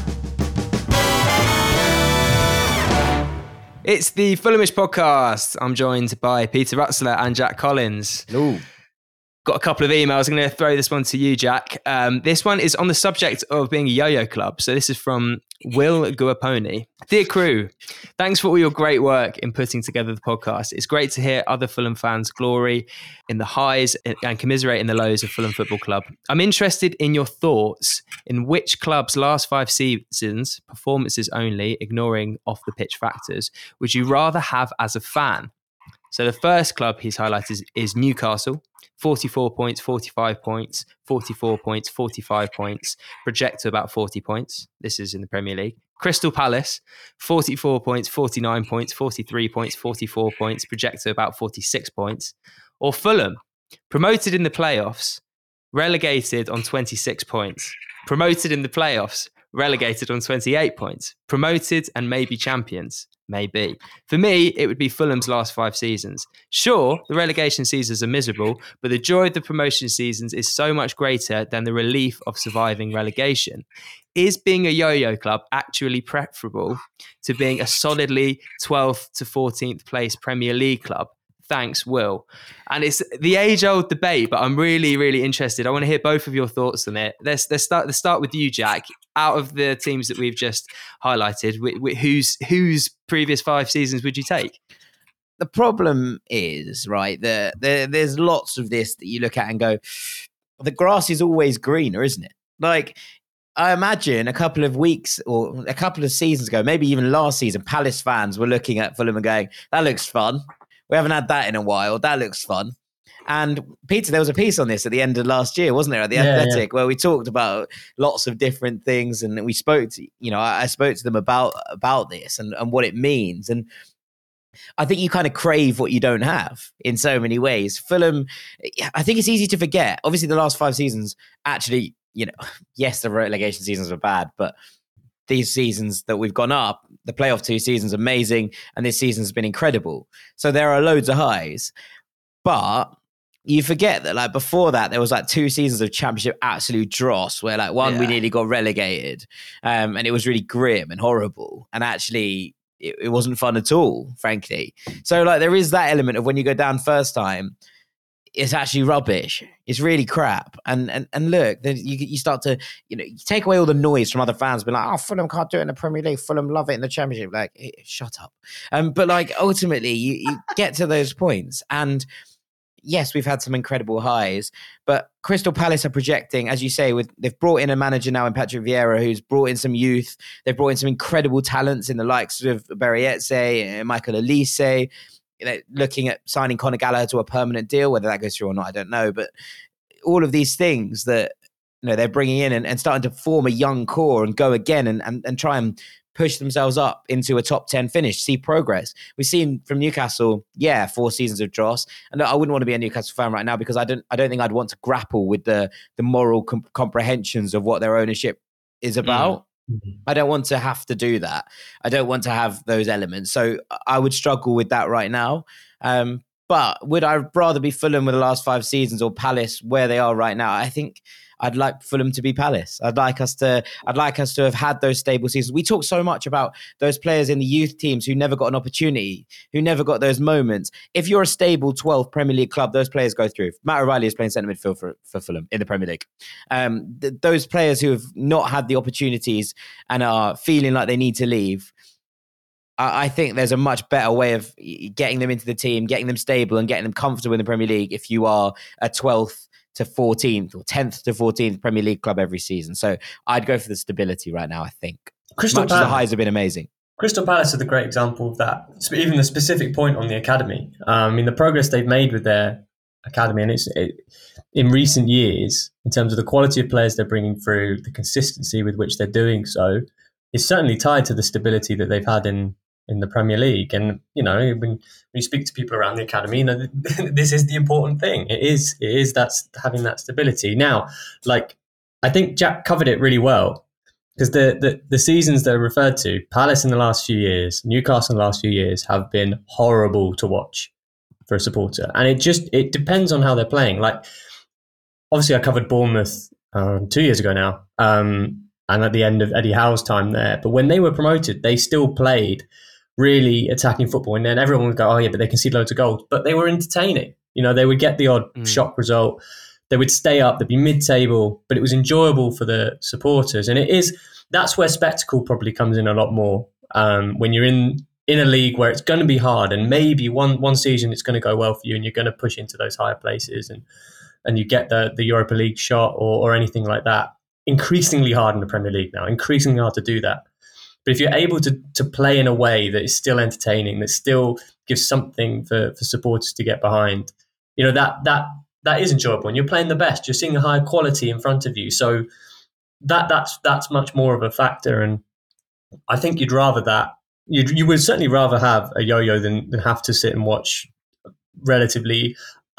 It's the Fulhamish podcast. I'm joined by Peter Rutzler and Jack Collins. Ooh. Got a couple of emails. I'm going to throw this one to you, Jack. Um, this one is on the subject of being a yo-yo club. So this is from Will Guaponi. Dear crew, thanks for all your great work in putting together the podcast. It's great to hear other Fulham fans glory in the highs and commiserate in the lows of Fulham Football Club. I'm interested in your thoughts in which club's last five seasons, performances only, ignoring off-the-pitch factors, would you rather have as a fan? So the first club he's highlighted is, is Newcastle. forty-four points, forty-five points, forty-four points, forty-five points, project to about forty points. This is in the Premier League. Crystal Palace, forty-four points, forty-nine points, forty-three points, forty-four points, project to about forty-six points. Or Fulham, promoted in the playoffs, relegated on twenty-six points. Promoted in the playoffs, relegated on twenty-eight points. Promoted and maybe champions. Maybe. For me, it would be Fulham's last five seasons. Sure, the relegation seasons are miserable, but the joy of the promotion seasons is so much greater than the relief of surviving relegation. Is being a yo-yo club actually preferable to being a solidly twelfth to fourteenth place Premier League club? Thanks, Will. And it's the age-old debate, but I'm really, really interested. I want to hear both of your thoughts on it. Let's let's start let's start with you, Jack. Out of the teams that we've just highlighted, wh- wh- whose whose previous five seasons would you take? the problem is, right, there, there there's lots of this that you look at and go, the grass is always greener, isn't it? Like, I imagine a couple of weeks or a couple of seasons ago, maybe even last season, Palace fans were looking at Fulham and going, that looks fun. We haven't had that in a while. That looks fun. And Peter, there was a piece on this at the end of last year, wasn't there, at the yeah, Athletic, yeah. where we talked about lots of different things, and we spoke to, you know, I, I spoke to them about about this and, and what it means. And I think you kind of crave what you don't have in so many ways. Fulham, I think it's easy to forget. Obviously, the last five seasons, actually, you know, yes, the relegation seasons were bad, but these seasons that we've gone up, the playoff two seasons, amazing, and this season's been incredible. So there are loads of highs, but you forget that, like, before that, there was like two seasons of championship absolute dross, where like one yeah. we nearly got relegated, um, and it was really grim and horrible, and actually it, it wasn't fun at all, frankly. So like there is that element of when you go down first time, it's actually rubbish. It's really crap. And and and look, then you you start to, you know, you take away all the noise from other fans, being like, oh, Fulham can't do it in the Premier League. Fulham love it in the Championship. Like, hey, shut up. Um, but like ultimately, you, you get to those points, and yes, we've had some incredible highs, but Crystal Palace are projecting, as you say, with they've brought in a manager now in Patrick Vieira, who's brought in some youth. They've brought in some incredible talents in the likes of Berrietze and Michael Elise. You know, looking at signing Conor Gallagher to a permanent deal, whether that goes through or not, I don't know. But all of these things that, you know, they're bringing in and, and starting to form a young core and go again and, and, and try and push themselves up into a top ten finish, see progress. We've seen from Newcastle, yeah, four seasons of dross. And I wouldn't want to be a Newcastle fan right now because I don't I don't think I'd want to grapple with the, the moral com- comprehensions of what their ownership is about. Mm-hmm. I don't want to have to do that. I don't want to have those elements. So I would struggle with that right now. Um, but would I rather be Fulham with the last five seasons or Palace where they are right now? I think I'd like Fulham to be Palace. I'd like us to I'd like us to have had those stable seasons. We talk so much about those players in the youth teams who never got an opportunity, who never got those moments. If you're a stable twelfth Premier League club, those players go through. Matt O'Reilly is playing centre midfield for, for Fulham in the Premier League. Um, th- those players who have not had the opportunities and are feeling like they need to leave, I think there's a much better way of getting them into the team, getting them stable and getting them comfortable in the Premier League if you are a twelfth to fourteenth or tenth to fourteenth Premier League club every season. So I'd go for the stability right now, I think. Crystal much Palace, as the highs have been amazing. Crystal Palace are the great example of that. Even the specific point on the academy. Um, I mean, the progress they've made with their academy, and it's it, in recent years, in terms of the quality of players they're bringing through, the consistency with which they're doing so, is certainly tied to the stability that they've had in in the Premier League. And, you know, when, when you speak to people around the academy, you know, this is the important thing. It is, it is that's having that stability. Now, like, I think Jack covered it really well, because the, the, the seasons that are referred to, Palace in the last few years, Newcastle in the last few years, have been horrible to watch for a supporter. And it just, it depends on how they're playing. Like, obviously I covered Bournemouth um, two years ago now, um, and at the end of Eddie Howe's time there. But when they were promoted, they still played really attacking football, and then everyone would go, oh yeah, but they concede loads of goals, but they were entertaining. You know, they would get the odd mm. shock result, they would stay up, they'd be mid-table, but it was enjoyable for the supporters. And it is, that's where spectacle probably comes in a lot more, um, when you're in in a league where it's going to be hard, and maybe one one season it's going to go well for you and you're going to push into those higher places, and and you get the the Europa League shot or, or anything like that. Increasingly hard in the Premier League now, increasingly hard to do that. But if you're able to to play in a way that is still entertaining, that still gives something for, for supporters to get behind, you know, that that that is enjoyable. And you're playing the best. You're seeing a higher quality in front of you. So that that's that's much more of a factor. And I think you'd rather that. You you would certainly rather have a yo-yo than, than have to sit and watch relatively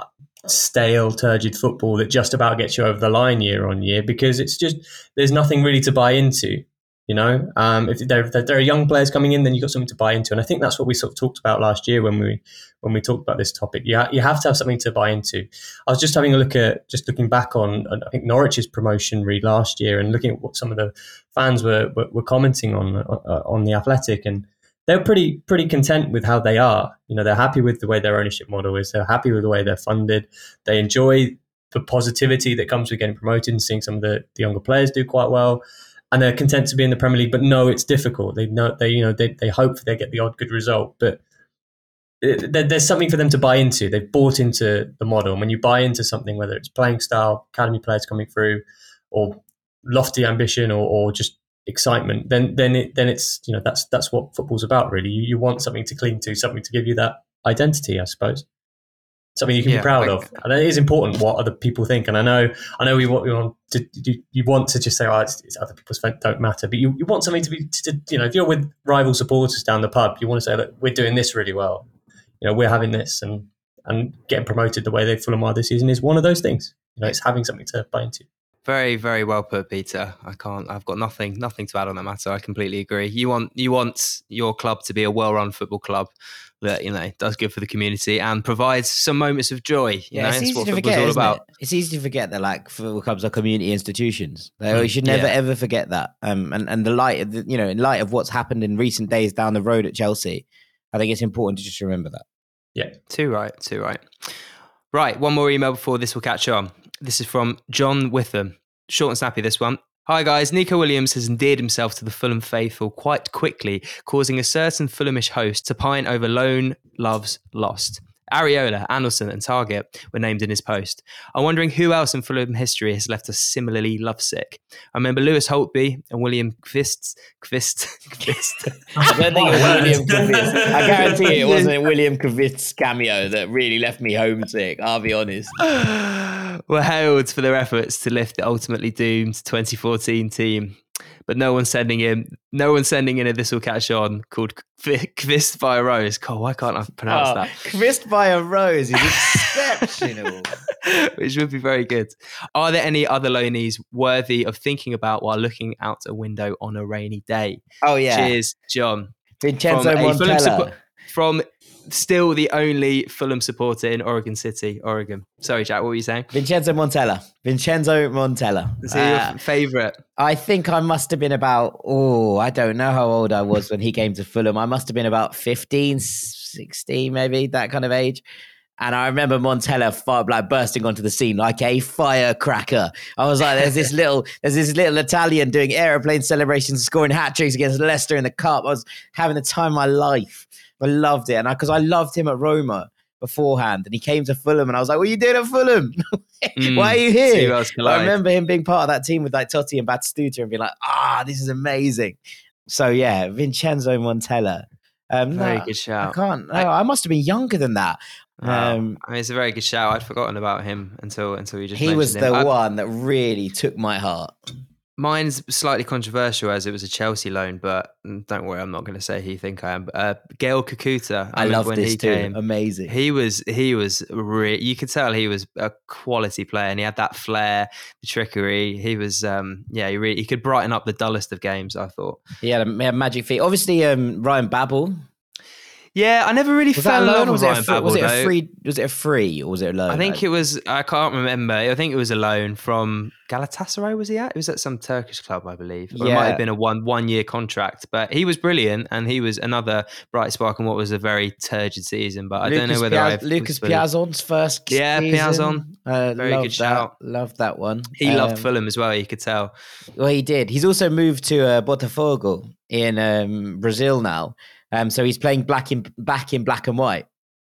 stale, turgid football that just about gets you over the line year on year, because it's just, there's nothing really to buy into. You know, um, if there, if there are young players coming in, then you've got something to buy into. And I think that's what we sort of talked about last year when we when we talked about this topic. You, ha- you have to have something to buy into. I was just having a look at, just looking back on, I think, Norwich's promotion read last year, and looking at what some of the fans were were, were commenting on uh, on the Athletic, and they're pretty pretty content with how they are. You know, they're happy with the way their ownership model is. They're happy with the way they're funded. They enjoy the positivity that comes with getting promoted and seeing some of the, the younger players do quite well. And they're content to be in the Premier League, but no, it's difficult. They know they, you know, they, they hope they get the odd good result, but there, there's something for them to buy into. They've bought into the model. And when you buy into something, whether it's playing style, academy players coming through, or lofty ambition, or, or just excitement, then then it then it's you know that's that's what football's about, really. You, you want something to cling to, something to give you that identity, I suppose. Something you can Yeah, be proud I, of, and it is important what other people think. And I know, I know, we want, we want to, you, you want to just say, "Oh, it's, it's other people's don't matter," but you, you want something to be, to, you know, if you're with rival supporters down the pub, you want to say, "Look, we're doing this really well. You know, we're having this, and and getting promoted the way they Fulham are this season is one of those things. You know, it's having something to buy into." Very, very well put, Peter. I can't. I've got nothing, nothing to add on that matter. I completely agree. You want, you want your club to be a well-run football club that, you know, does good for the community and provides some moments of joy. You Yeah, know, it's that's easy what to football's forget, all isn't about. it? It's easy to forget that like football clubs are community institutions. Like, Mm, we should never yeah. ever forget that. Um, and and the light, of the, you know, in light of what's happened in recent days down the road at Chelsea, I think it's important to just remember that. Yeah, Too right, too right. Right, one more email before this will catch on. This is from John Witham. Short and snappy, this one. Hi guys, Nico Williams has endeared himself to the Fulham faithful quite quickly, causing a certain Fulhamish host to pine over lone loves lost. Areola, Anderson and Target were named in his post. I'm wondering who else in Fulham history has left us similarly lovesick. I remember Lewis Holtby and William Kvist. Kvist. Kvist. I don't think it was William Kvist. I guarantee it wasn't William Kvist's cameo that really left me homesick. I'll be honest. Were hailed for their efforts to lift the ultimately doomed twenty fourteen team. But no one's sending in, no one's sending in a This Will Catch On called Kvist by a Rose. God, why can't I pronounce Oh, that? Kvist by a Rose is exceptional. Which would be very good. Are there any other loanees worthy of thinking about while looking out a window on a rainy day? Oh yeah. Cheers, John. Vincenzo From a Fulham Montella. suppo- from still the only Fulham supporter in Oregon City, Oregon. Sorry, Jack, what were you saying? Vincenzo Montella. Vincenzo Montella. Is he your Uh, f- favourite? I think I must have been about, oh, I don't know how old I was when he came to Fulham. I must have been about fifteen, sixteen, maybe, that kind of age. And I remember Montella fire, like bursting onto the scene like a firecracker. I was like, there's this little, there's this little Italian doing aeroplane celebrations, scoring hat tricks against Leicester in the cup. I was having the time of my life. I loved it. And because I, I loved him at Roma beforehand, and he came to Fulham, and I was like, what are you doing at Fulham? Mm, Why are you two here? worlds I collide. remember him being part of that team with like Totti and Batistuta and being like, ah, this is amazing. So yeah, Vincenzo Montella. Um, Very no, good shout. I can't. No, I- I must have been younger than that. Wow. Um, I mean, it's a very good shout. I'd forgotten about him until until you just he mentioned was him. the I- one that really took my heart. Mine's slightly controversial as it was a Chelsea loan, but don't worry, I'm not going to say who you think I am. Uh, Gail Kakuta. I, remember love when this he too. came. Amazing. He was he was re- you could tell he was a quality player, and he had that flair, the trickery. He was um yeah, he really, he could brighten up the dullest of games, I thought. He had a, he had magic feet. Obviously, um, Ryan Babel. Yeah, I never really Was fell that a in loan love or with was it, a, Ryan fr- Babel, was it a though. free? Was it a free or was it a loan? I think it was, I can't remember. I think it was a loan from Galatasaray, was he at? It was at some Turkish club, I believe. Or it might Yeah. have been a one one year contract. But he was brilliant, and he was another bright spark in what was a very turgid season. But I don't know whether Piaz- I've... Lucas Piazon's first Yeah, season. Piazon. Uh, Very loved good that. shout. Loved that one. He loved Um, Fulham as well, you could tell. Well, he did. He's also moved to uh, Botafogo in um, Brazil now. Um, so he's playing black in back in black and white.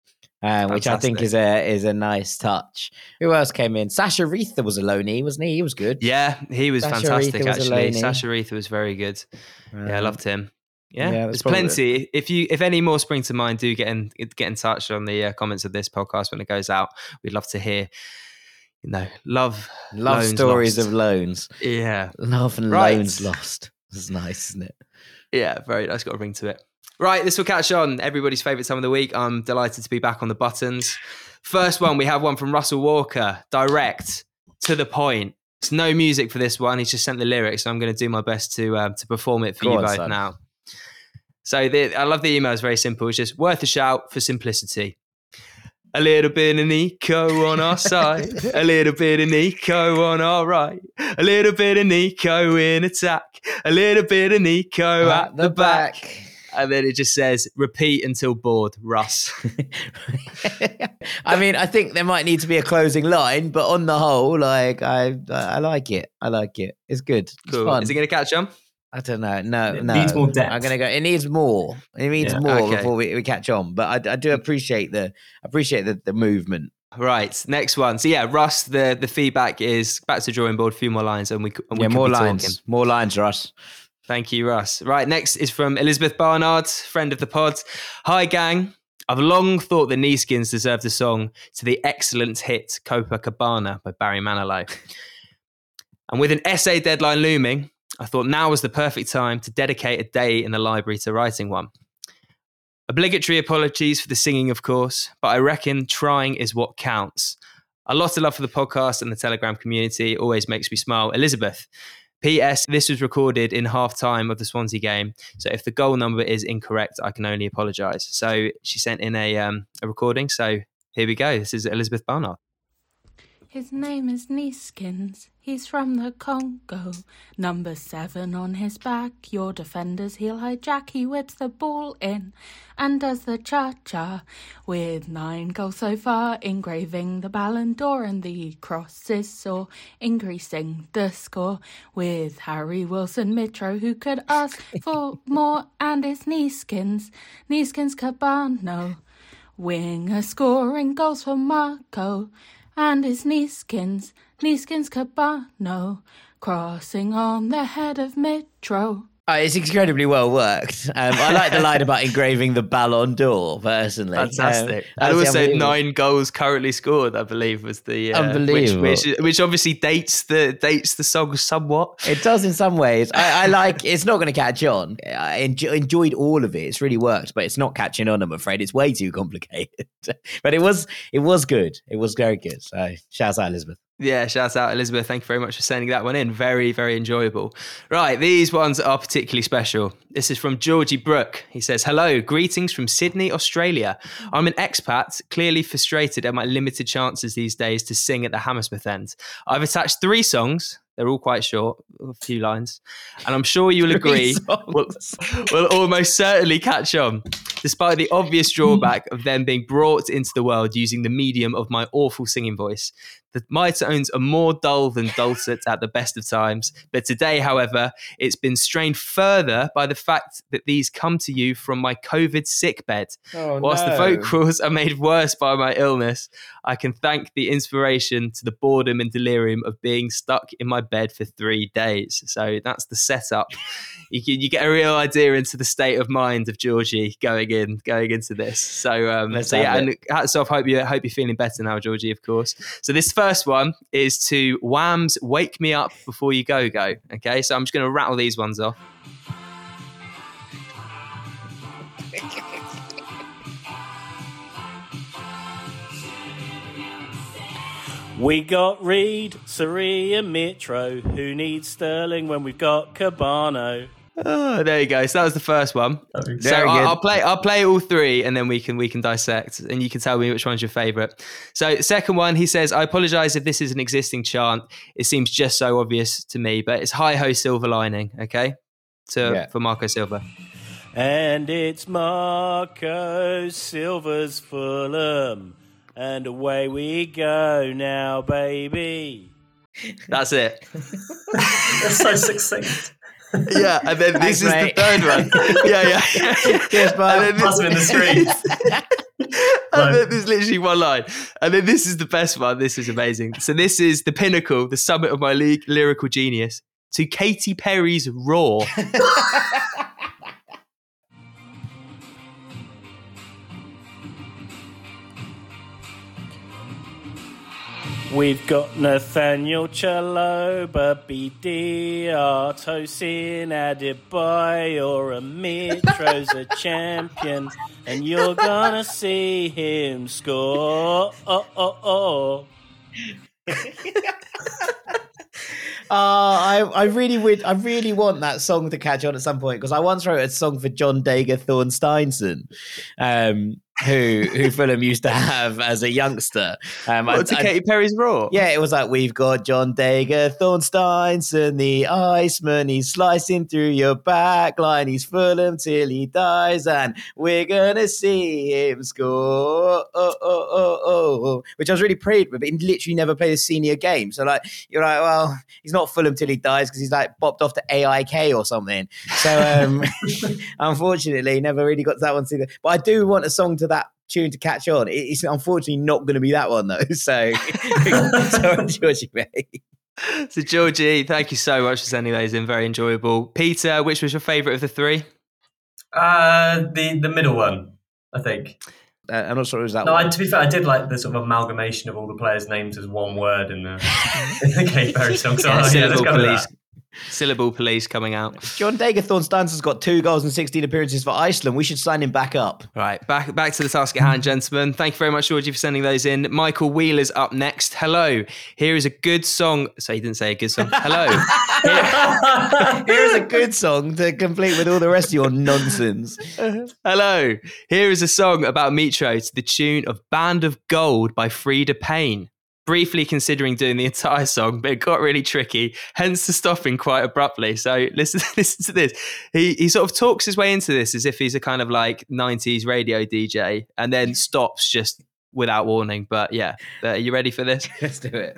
Um, which I think Fantastic. is a is a nice touch. Who else came in? Sasha Reether was a loanee, wasn't he? He was good. Yeah, he was Sasha fantastic, Reether was a actually. loanee. Sasha Reether was very good. Yeah, I Um, loved him. Yeah, yeah, there's that's probably- plenty. If you, if any more spring to mind, do get in, get in touch on the uh, comments of this podcast when it goes out. We'd love to hear, you know, love, Love loans stories lost. of loans. Yeah, Love and Right. loans lost. This is nice, isn't it? yeah, very nice. Got a ring to it. Right, this will catch on. Everybody's favourite time of the week. I'm delighted to be back on the buttons. First one, we have one from Russell Walker, direct to the point. There's no music for this one. He's just sent the lyrics, and I'm going to do my best to um, to perform it for Go you on, both son. now. So the, I love the email. It's very simple. It's just worth a shout for simplicity. A little bit of Nico on our side, a little bit of Nico on our right, a little bit of Nico in attack, a little bit of Nico at, the back. And then it just says, repeat until bored, Russ. I mean, I think there might need to be a closing line, but on the whole, like I, I like it. I like it. It's good. It's Cool. fun. Is it going to catch on? I don't know. No, It no. needs more depth. I'm gonna go. It needs more. It needs Yeah. more Okay. before we, we catch on. But I, I do appreciate the appreciate the, the movement. Right, next one. So yeah, Russ, the, the feedback is back to the drawing board, a few more lines, and we, and we Yeah, could more be lines. talking. More lines, Russ. Thank you, Russ. Right, next is from Elizabeth Barnard, friend of the pod. Hi, gang. I've long thought the Neeskins deserved a song to the excellent hit Copacabana by Barry Manilow. And with an essay deadline looming, I thought now was the perfect time to dedicate a day in the library to writing one. Obligatory apologies for the singing, of course, but I reckon trying is what counts. A lot of love for the podcast and the Telegram community. It always makes me smile. Elizabeth. P S. This was recorded in half time of the Swansea game. So if the goal number is incorrect, I can only apologise. So she sent in a, um, a recording. So here we go. This is Elizabeth Barnard. His name is Neeskins, he's from the Congo. Number seven on his back, your defender's heel hijack. He whips the ball in and does the cha-cha. With nine goals so far, engraving the Ballon d'Or, and the crosses saw increasing the score. With Harry Wilson Mitro, who could ask for more, and it's Neeskins, Neeskins Cabano. Winger scoring goals for Marco. And it's Neeskins, Neeskins Cabano, crossing on the head of Mitro. Oh, it's incredibly well worked. Um, I like the line about engraving the Ballon d'Or, personally. Fantastic. Um, and that's also unbelievable. nine goals currently scored, I believe, was the uh, Unbelievable. Which, which, which obviously dates the dates the song somewhat. It does in some ways. I, I like. It's not going to catch on. I enjoy, enjoyed all of it. It's really worked, but it's not catching on. I'm afraid it's way too complicated. But it was. It was good. It was very good. So shout out, Elizabeth. Yeah, shout out, Elizabeth. Thank you very much for sending that one in. Very, very enjoyable. Right, these ones are particularly special. This is from Georgie Brooke. He says, hello, greetings from Sydney, Australia. I'm an expat, clearly frustrated at my limited chances these days to sing at the Hammersmith end. I've attached three songs. They're all quite short, a few lines. And I'm sure you'll agree we'll, we'll almost certainly catch on, despite the obvious drawback of them being brought into the world using the medium of my awful singing voice. The my tones are more dull than dulcet at the best of times. But today, however, it's been strained further by the fact that these come to you from my COVID sickbed. Oh, Whilst no. the vocals are made worse by my illness, I can thank the inspiration to the boredom and delirium of being stuck in my bed for three days. So that's the setup. You, can, you get a real idea into the state of mind of Georgie going in, going into this. So, um, Let's so yeah, have and it. hats off. Hope you hope you're feeling better now, Georgie. Of course. So this first one is to Wham's "Wake Me Up Before You Go Go." Okay, so I'm just going to rattle these ones off. We got Reed, Sari and Mitro. Who needs Sterling when we've got Cabano? Oh, there you go. So that was the first one. Very So good. I'll, I'll play. I'll play all three, and then we can we can dissect, and you can tell me which one's your favourite. So second one, he says, "I apologise if this is an existing chant. It seems just so obvious to me, but it's Hi Ho Silver Lining." Okay, so Yeah. for Marco Silva. And it's Marco Silva's Fulham. And away we go now, baby. That's it. That's so succinct. Yeah, and then Thanks, this is mate. the third one. Yeah, yeah. Cheers, And bud. then Pass him in the street. And then there's literally one line. And then this is the best one. This is amazing. So this is the pinnacle, the summit of my ly- lyrical genius. To Katy Perry's Raw. We've got Nathaniel Chaloba, B D R, Tosin Adebayor, Mitro's a champion, and you're gonna see him score. Oh, oh, oh. Uh, I, I really would. I really want that song to catch on at some point because I once wrote a song for John Dager Thornsteinson, um, who who Fulham used to have as a youngster. Um, I- What, to I- Katy Perry's Raw? Yeah, it was like, we've got John Dager Thornsteinson, the Iceman. He's slicing through your back line. He's Fulham till he dies, and we're gonna see him score. Oh, oh, oh, oh. which I was really pleased with, but he literally never played a senior game. So like, you're like, well, he's not Fulham till he dies because he's like bopped off to A I K or something. So um, unfortunately, never really got to that one. Either. But I do want a song to that tune to catch on. It's unfortunately not going to be that one though. So sorry, Georgie, mate. So Georgie, thank you so much for sending those in. Very enjoyable. Peter, which was your favourite of the three? Uh, the the middle one, I think. Uh, I'm not sure it was that no, one. No, to be fair, I did like the sort of amalgamation of all the players' names as one word in the, in the Kate Berry song. So, yeah, oh, yeah, let's go with police. that. Syllable Police coming out. John Dagathorn Stanton's got two goals and sixteen appearances for Iceland. We should sign him back up. Right, back back to the task at hand, gentlemen. Thank you very much, Georgie, for sending those in. Michael Wheeler's up next. Hello. Here is a good song. So he didn't say a good song. Hello. Here, here is a good song to complete with all the rest of your nonsense. Hello. Here is a song about Mitro to the tune of Band of Gold by Frida Payne. Briefly considering doing the entire song, but it got really tricky, hence the stopping quite abruptly. So listen, listen to this. He he sort of talks his way into this as if he's a kind of like nineties radio D J, and then stops just without warning. But yeah, are you ready for this? Let's do it.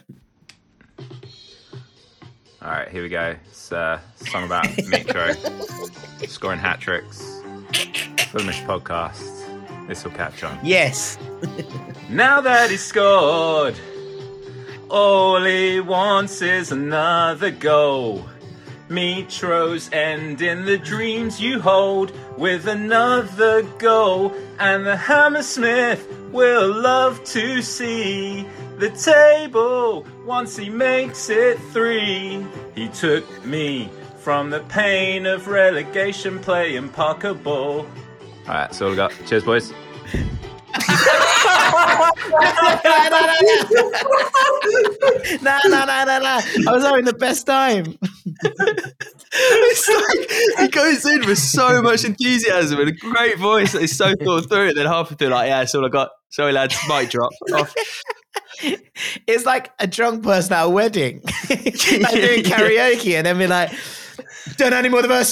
All right, here we go. It's a song about Mitro scoring hat tricks. Fulhamish podcast. This will catch on. Yes. Now that he's scored, all he wants is another goal. Mitro's ending the dreams you hold with another goal, and the Hammersmith will love to see the table once he makes it three. He took me from the pain of relegation playing Parker ball. All right, that's all I got. Cheers, boys. No, no, no, no, no. I was having the best time. It's like he goes in with so much enthusiasm and a great voice that is so thought through, and then half of it like, yeah, that's all I got. Sorry, lads, mic drop. Off. It's like a drunk person at a wedding, like doing karaoke, and then be like, "Don't know any more of the verse."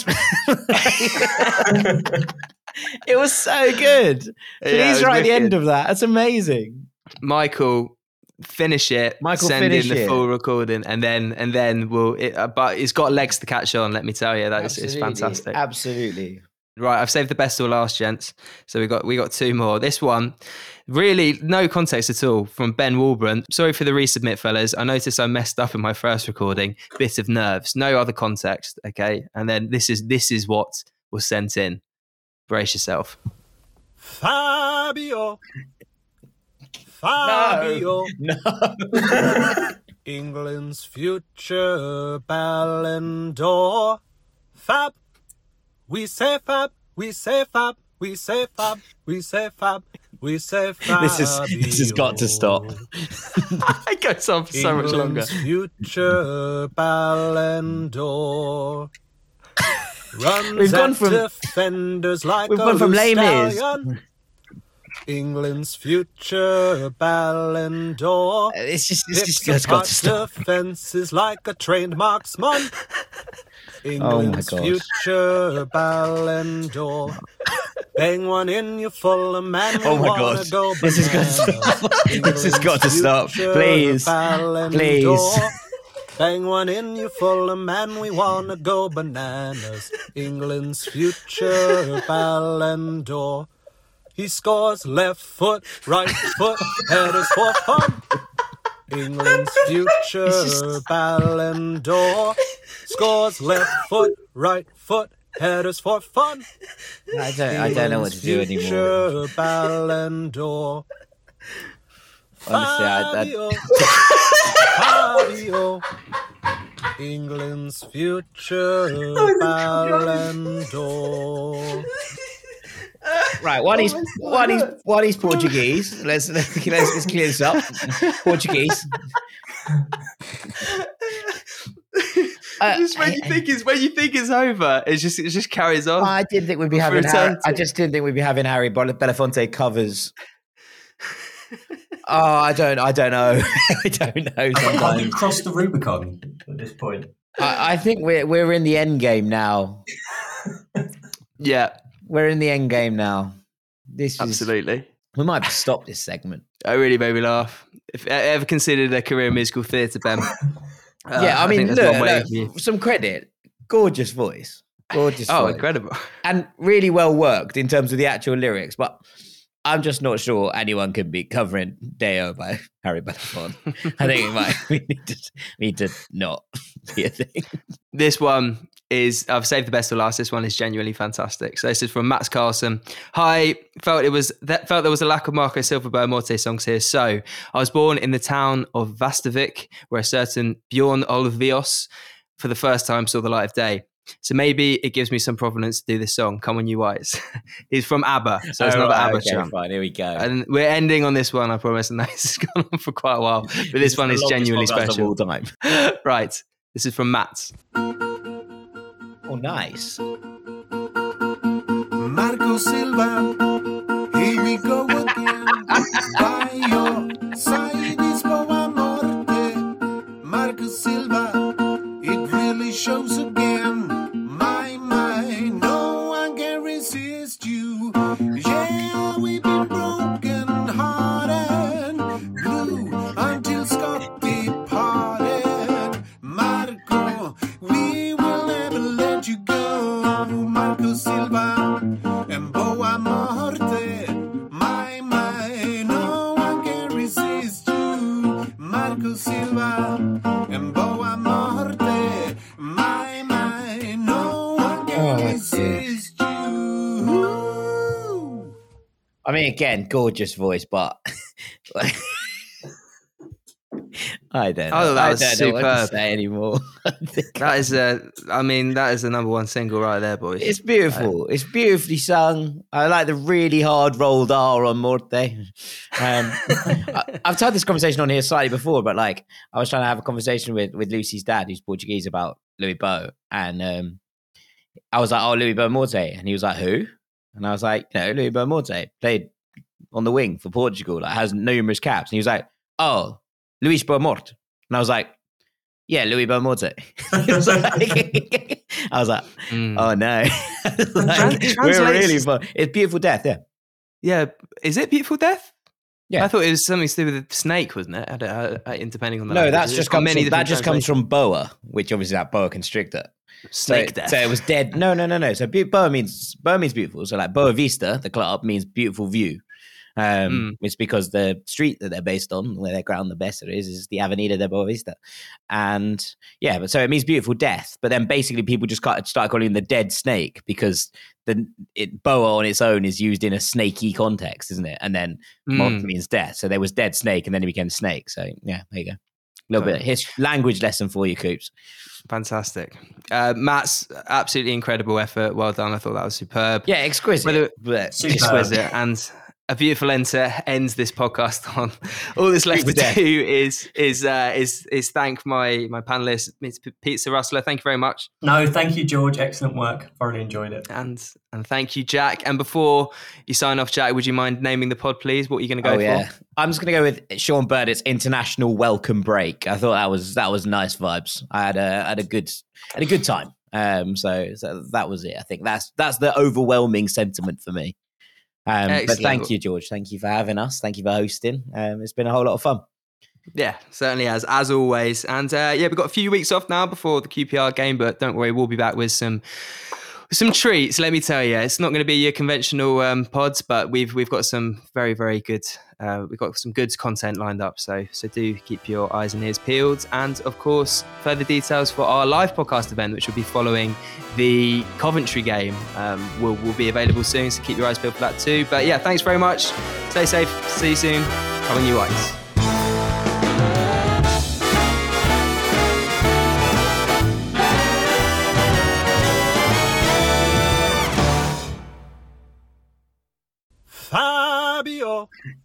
It was so good. Please yeah, write the wicked. end of that. That's amazing. Michael, finish it. Michael, send finish in the it. full recording, and then and then we'll. It, uh, but it's got legs to catch on. Let me tell you, that is it's fantastic. Absolutely. Right, I've saved the best till last, gents. So we got we got two more. This one, really no context at all, from Ben Walburn. Sorry for the resubmit, fellas. I noticed I messed up in my first recording. Bit of nerves. No other context. Okay, and then this is this is what was sent in. Brace yourself. Fabio. Fabio. No. England's future Ballon d'Or. Fab. We say Fab. We say Fab. We say Fab. We say Fab. We say Fab. This is this has got to stop. It goes on for so much longer. England's future Ballon d'Or. Runs We've gone at from- defenders like we've a gone from Les Mis. stallion. England's future Ballon d'Or. It's just it's just Picks it's got apart to stop. defences like a trained marksman. England's gosh. future Ballon d'Or. Bang one in, you Fulham man. We Oh my wanna God. go This has got to bananas. stop. This has got to stop. Future Please. Ballon Please. d'Or. Bang one in, you Fulham man. We wanna go bananas. England's future Ballon d'Or. He scores left foot, right foot, headers for fun. England's future just- Ballon d'Or. Scores left foot, right foot, headers for fun. I don't I don't know what to do anymore. Future Ballon d'Or. Honestly, I, Fabio. Fabio. England's future Ballon d'Or. I, right, one is one is one is Portuguese. Let's let's, let's, let's clear this up. Portuguese. Uh, Just when you think it's when you think it's over, it just it just carries on. I didn't think we'd be For having. Harry, eternity. I just didn't think we'd be having Harry Bel- Belafonte covers. Oh, I don't. I don't know. I don't know. I think Sometimes. we've crossed the Rubicon at this point. I, I think we're we're in the end game now. Yeah, We're in the end game now. This is, absolutely. we might have to stop this segment. It really made me laugh. If I ever considered a career in musical theatre, Ben. Uh, yeah, I mean, think there's one look, waiting look for you. some credit. Gorgeous voice. Gorgeous Oh, voice. incredible. And really well worked in terms of the actual lyrics. But I'm just not sure anyone could be covering Deo by Harry Belafonte. I think it might we need to, we need to not be a thing. This one is, I've saved the best for last. This one is genuinely fantastic. So this is from Max Carlson. Hi, felt it was that felt there was a lack of Marco Silverberg Morte songs here. So I was born in the town of Vastavik, where a certain Bjorn Olvios for the first time saw the light of day. So maybe it gives me some provenance to do this song. Come on, you whites. He's from ABBA, so it's Oh, another right, ABBA okay, chant. fine, here we go. And we're ending on this one, I promise. And this has gone on for quite a while, but this It's one the is longest genuinely podcast of special. all time. Right, this is from Matt. Oh, nice. Marco Silva, here we go again. By your side is Boa Morte. Marco Silva, it really shows again. My, my, no one can resist you. Yeah, we've been broken hearted, blue until Scott departed. Marco, we will never let you go. Marco Silva and Boa Morte. My, my, no one can resist you. Marco Silva and Boa Morte. My, my, no one can resist you. I mean, again, gorgeous voice, but I don't know. Oh, that I was don't know what to superb. say anymore. That is a, I mean, that is the number one single right there, boys. It's beautiful. It's beautifully sung. I like the really hard rolled R on Morte. Um, I, I've had this conversation on here slightly before, but like I was trying to have a conversation with, with Lucy's dad, who's Portuguese, about Louis Bo. And um, I was like, oh, Louis Bo Morte. And he was like, who? And I was like, you know, Louis Bo Morte played on the wing for Portugal, like has numerous caps. And he was like, oh, Luis Bo Morte. And I was like, yeah, Louis Bo Morte. He was like- I was like, Mm. oh no. Like, Tran- we're translates- really fun. It's Beautiful Death, yeah. Yeah, is it Beautiful Death? Yeah. I thought it was something to do with the snake, wasn't it? I don't, I, I, depending on the No, language. that's It's just got comes many from, that different just comes translations. from boa, which obviously that boa constrictor. Snake so, death. So it was dead. No, no, no, no. So be- boa means boa means beautiful. So like Boa Vista, the club, means beautiful view. Um, Mm. It's because the street that they're based on, where their ground the best is, is the Avenida de Boa Vista. And yeah, but so it means beautiful death. But then basically people just got, started calling him the dead snake because the it, boa on its own is used in a snaky context, isn't it? And then Mm. Morte means death. So there was dead snake and then it became snake. So yeah, there you go. A little Got bit of his language lesson for you, Coops. Fantastic. Uh, Matt's absolutely incredible effort. Well done. I thought that was superb. Yeah, exquisite. Whether- but Superb. Exquisite. And a beautiful end to ends this podcast on. All that's left to With death. do is is uh, is is thank my my panelists, Mister Pizza Rustler. Thank you very much. No, thank you, George. Excellent work. Thoroughly enjoyed it. And and thank you, Jack. And before you sign off, Jack, would you mind naming the pod, please? What are you going to go oh for? yeah, I'm just gonna go with Sean Burdett's International Welcome Break. I thought that was that was nice vibes. I had a had a good had a good time. Um, so, so that was it. I think that's that's the overwhelming sentiment for me. Um, but Excellent. thank you, George. Thank you for having us. Thank you for hosting. Um, it's been a whole lot of fun. Yeah, certainly has, as always. And uh, yeah, we've got a few weeks off now before the Q P R game, but don't worry, we'll be back with some some treats. Let me tell you, it's not going to be your conventional um, pods, but we've we've got some very very good. Uh, we've got some good content lined up, so so do keep your eyes and ears peeled. And of course, further details for our live podcast event, which will be following the Coventry game, um, will will be available soon. So keep your eyes peeled for that too. But yeah, thanks very much. Stay safe. See you soon. Come on, you whites. Fabio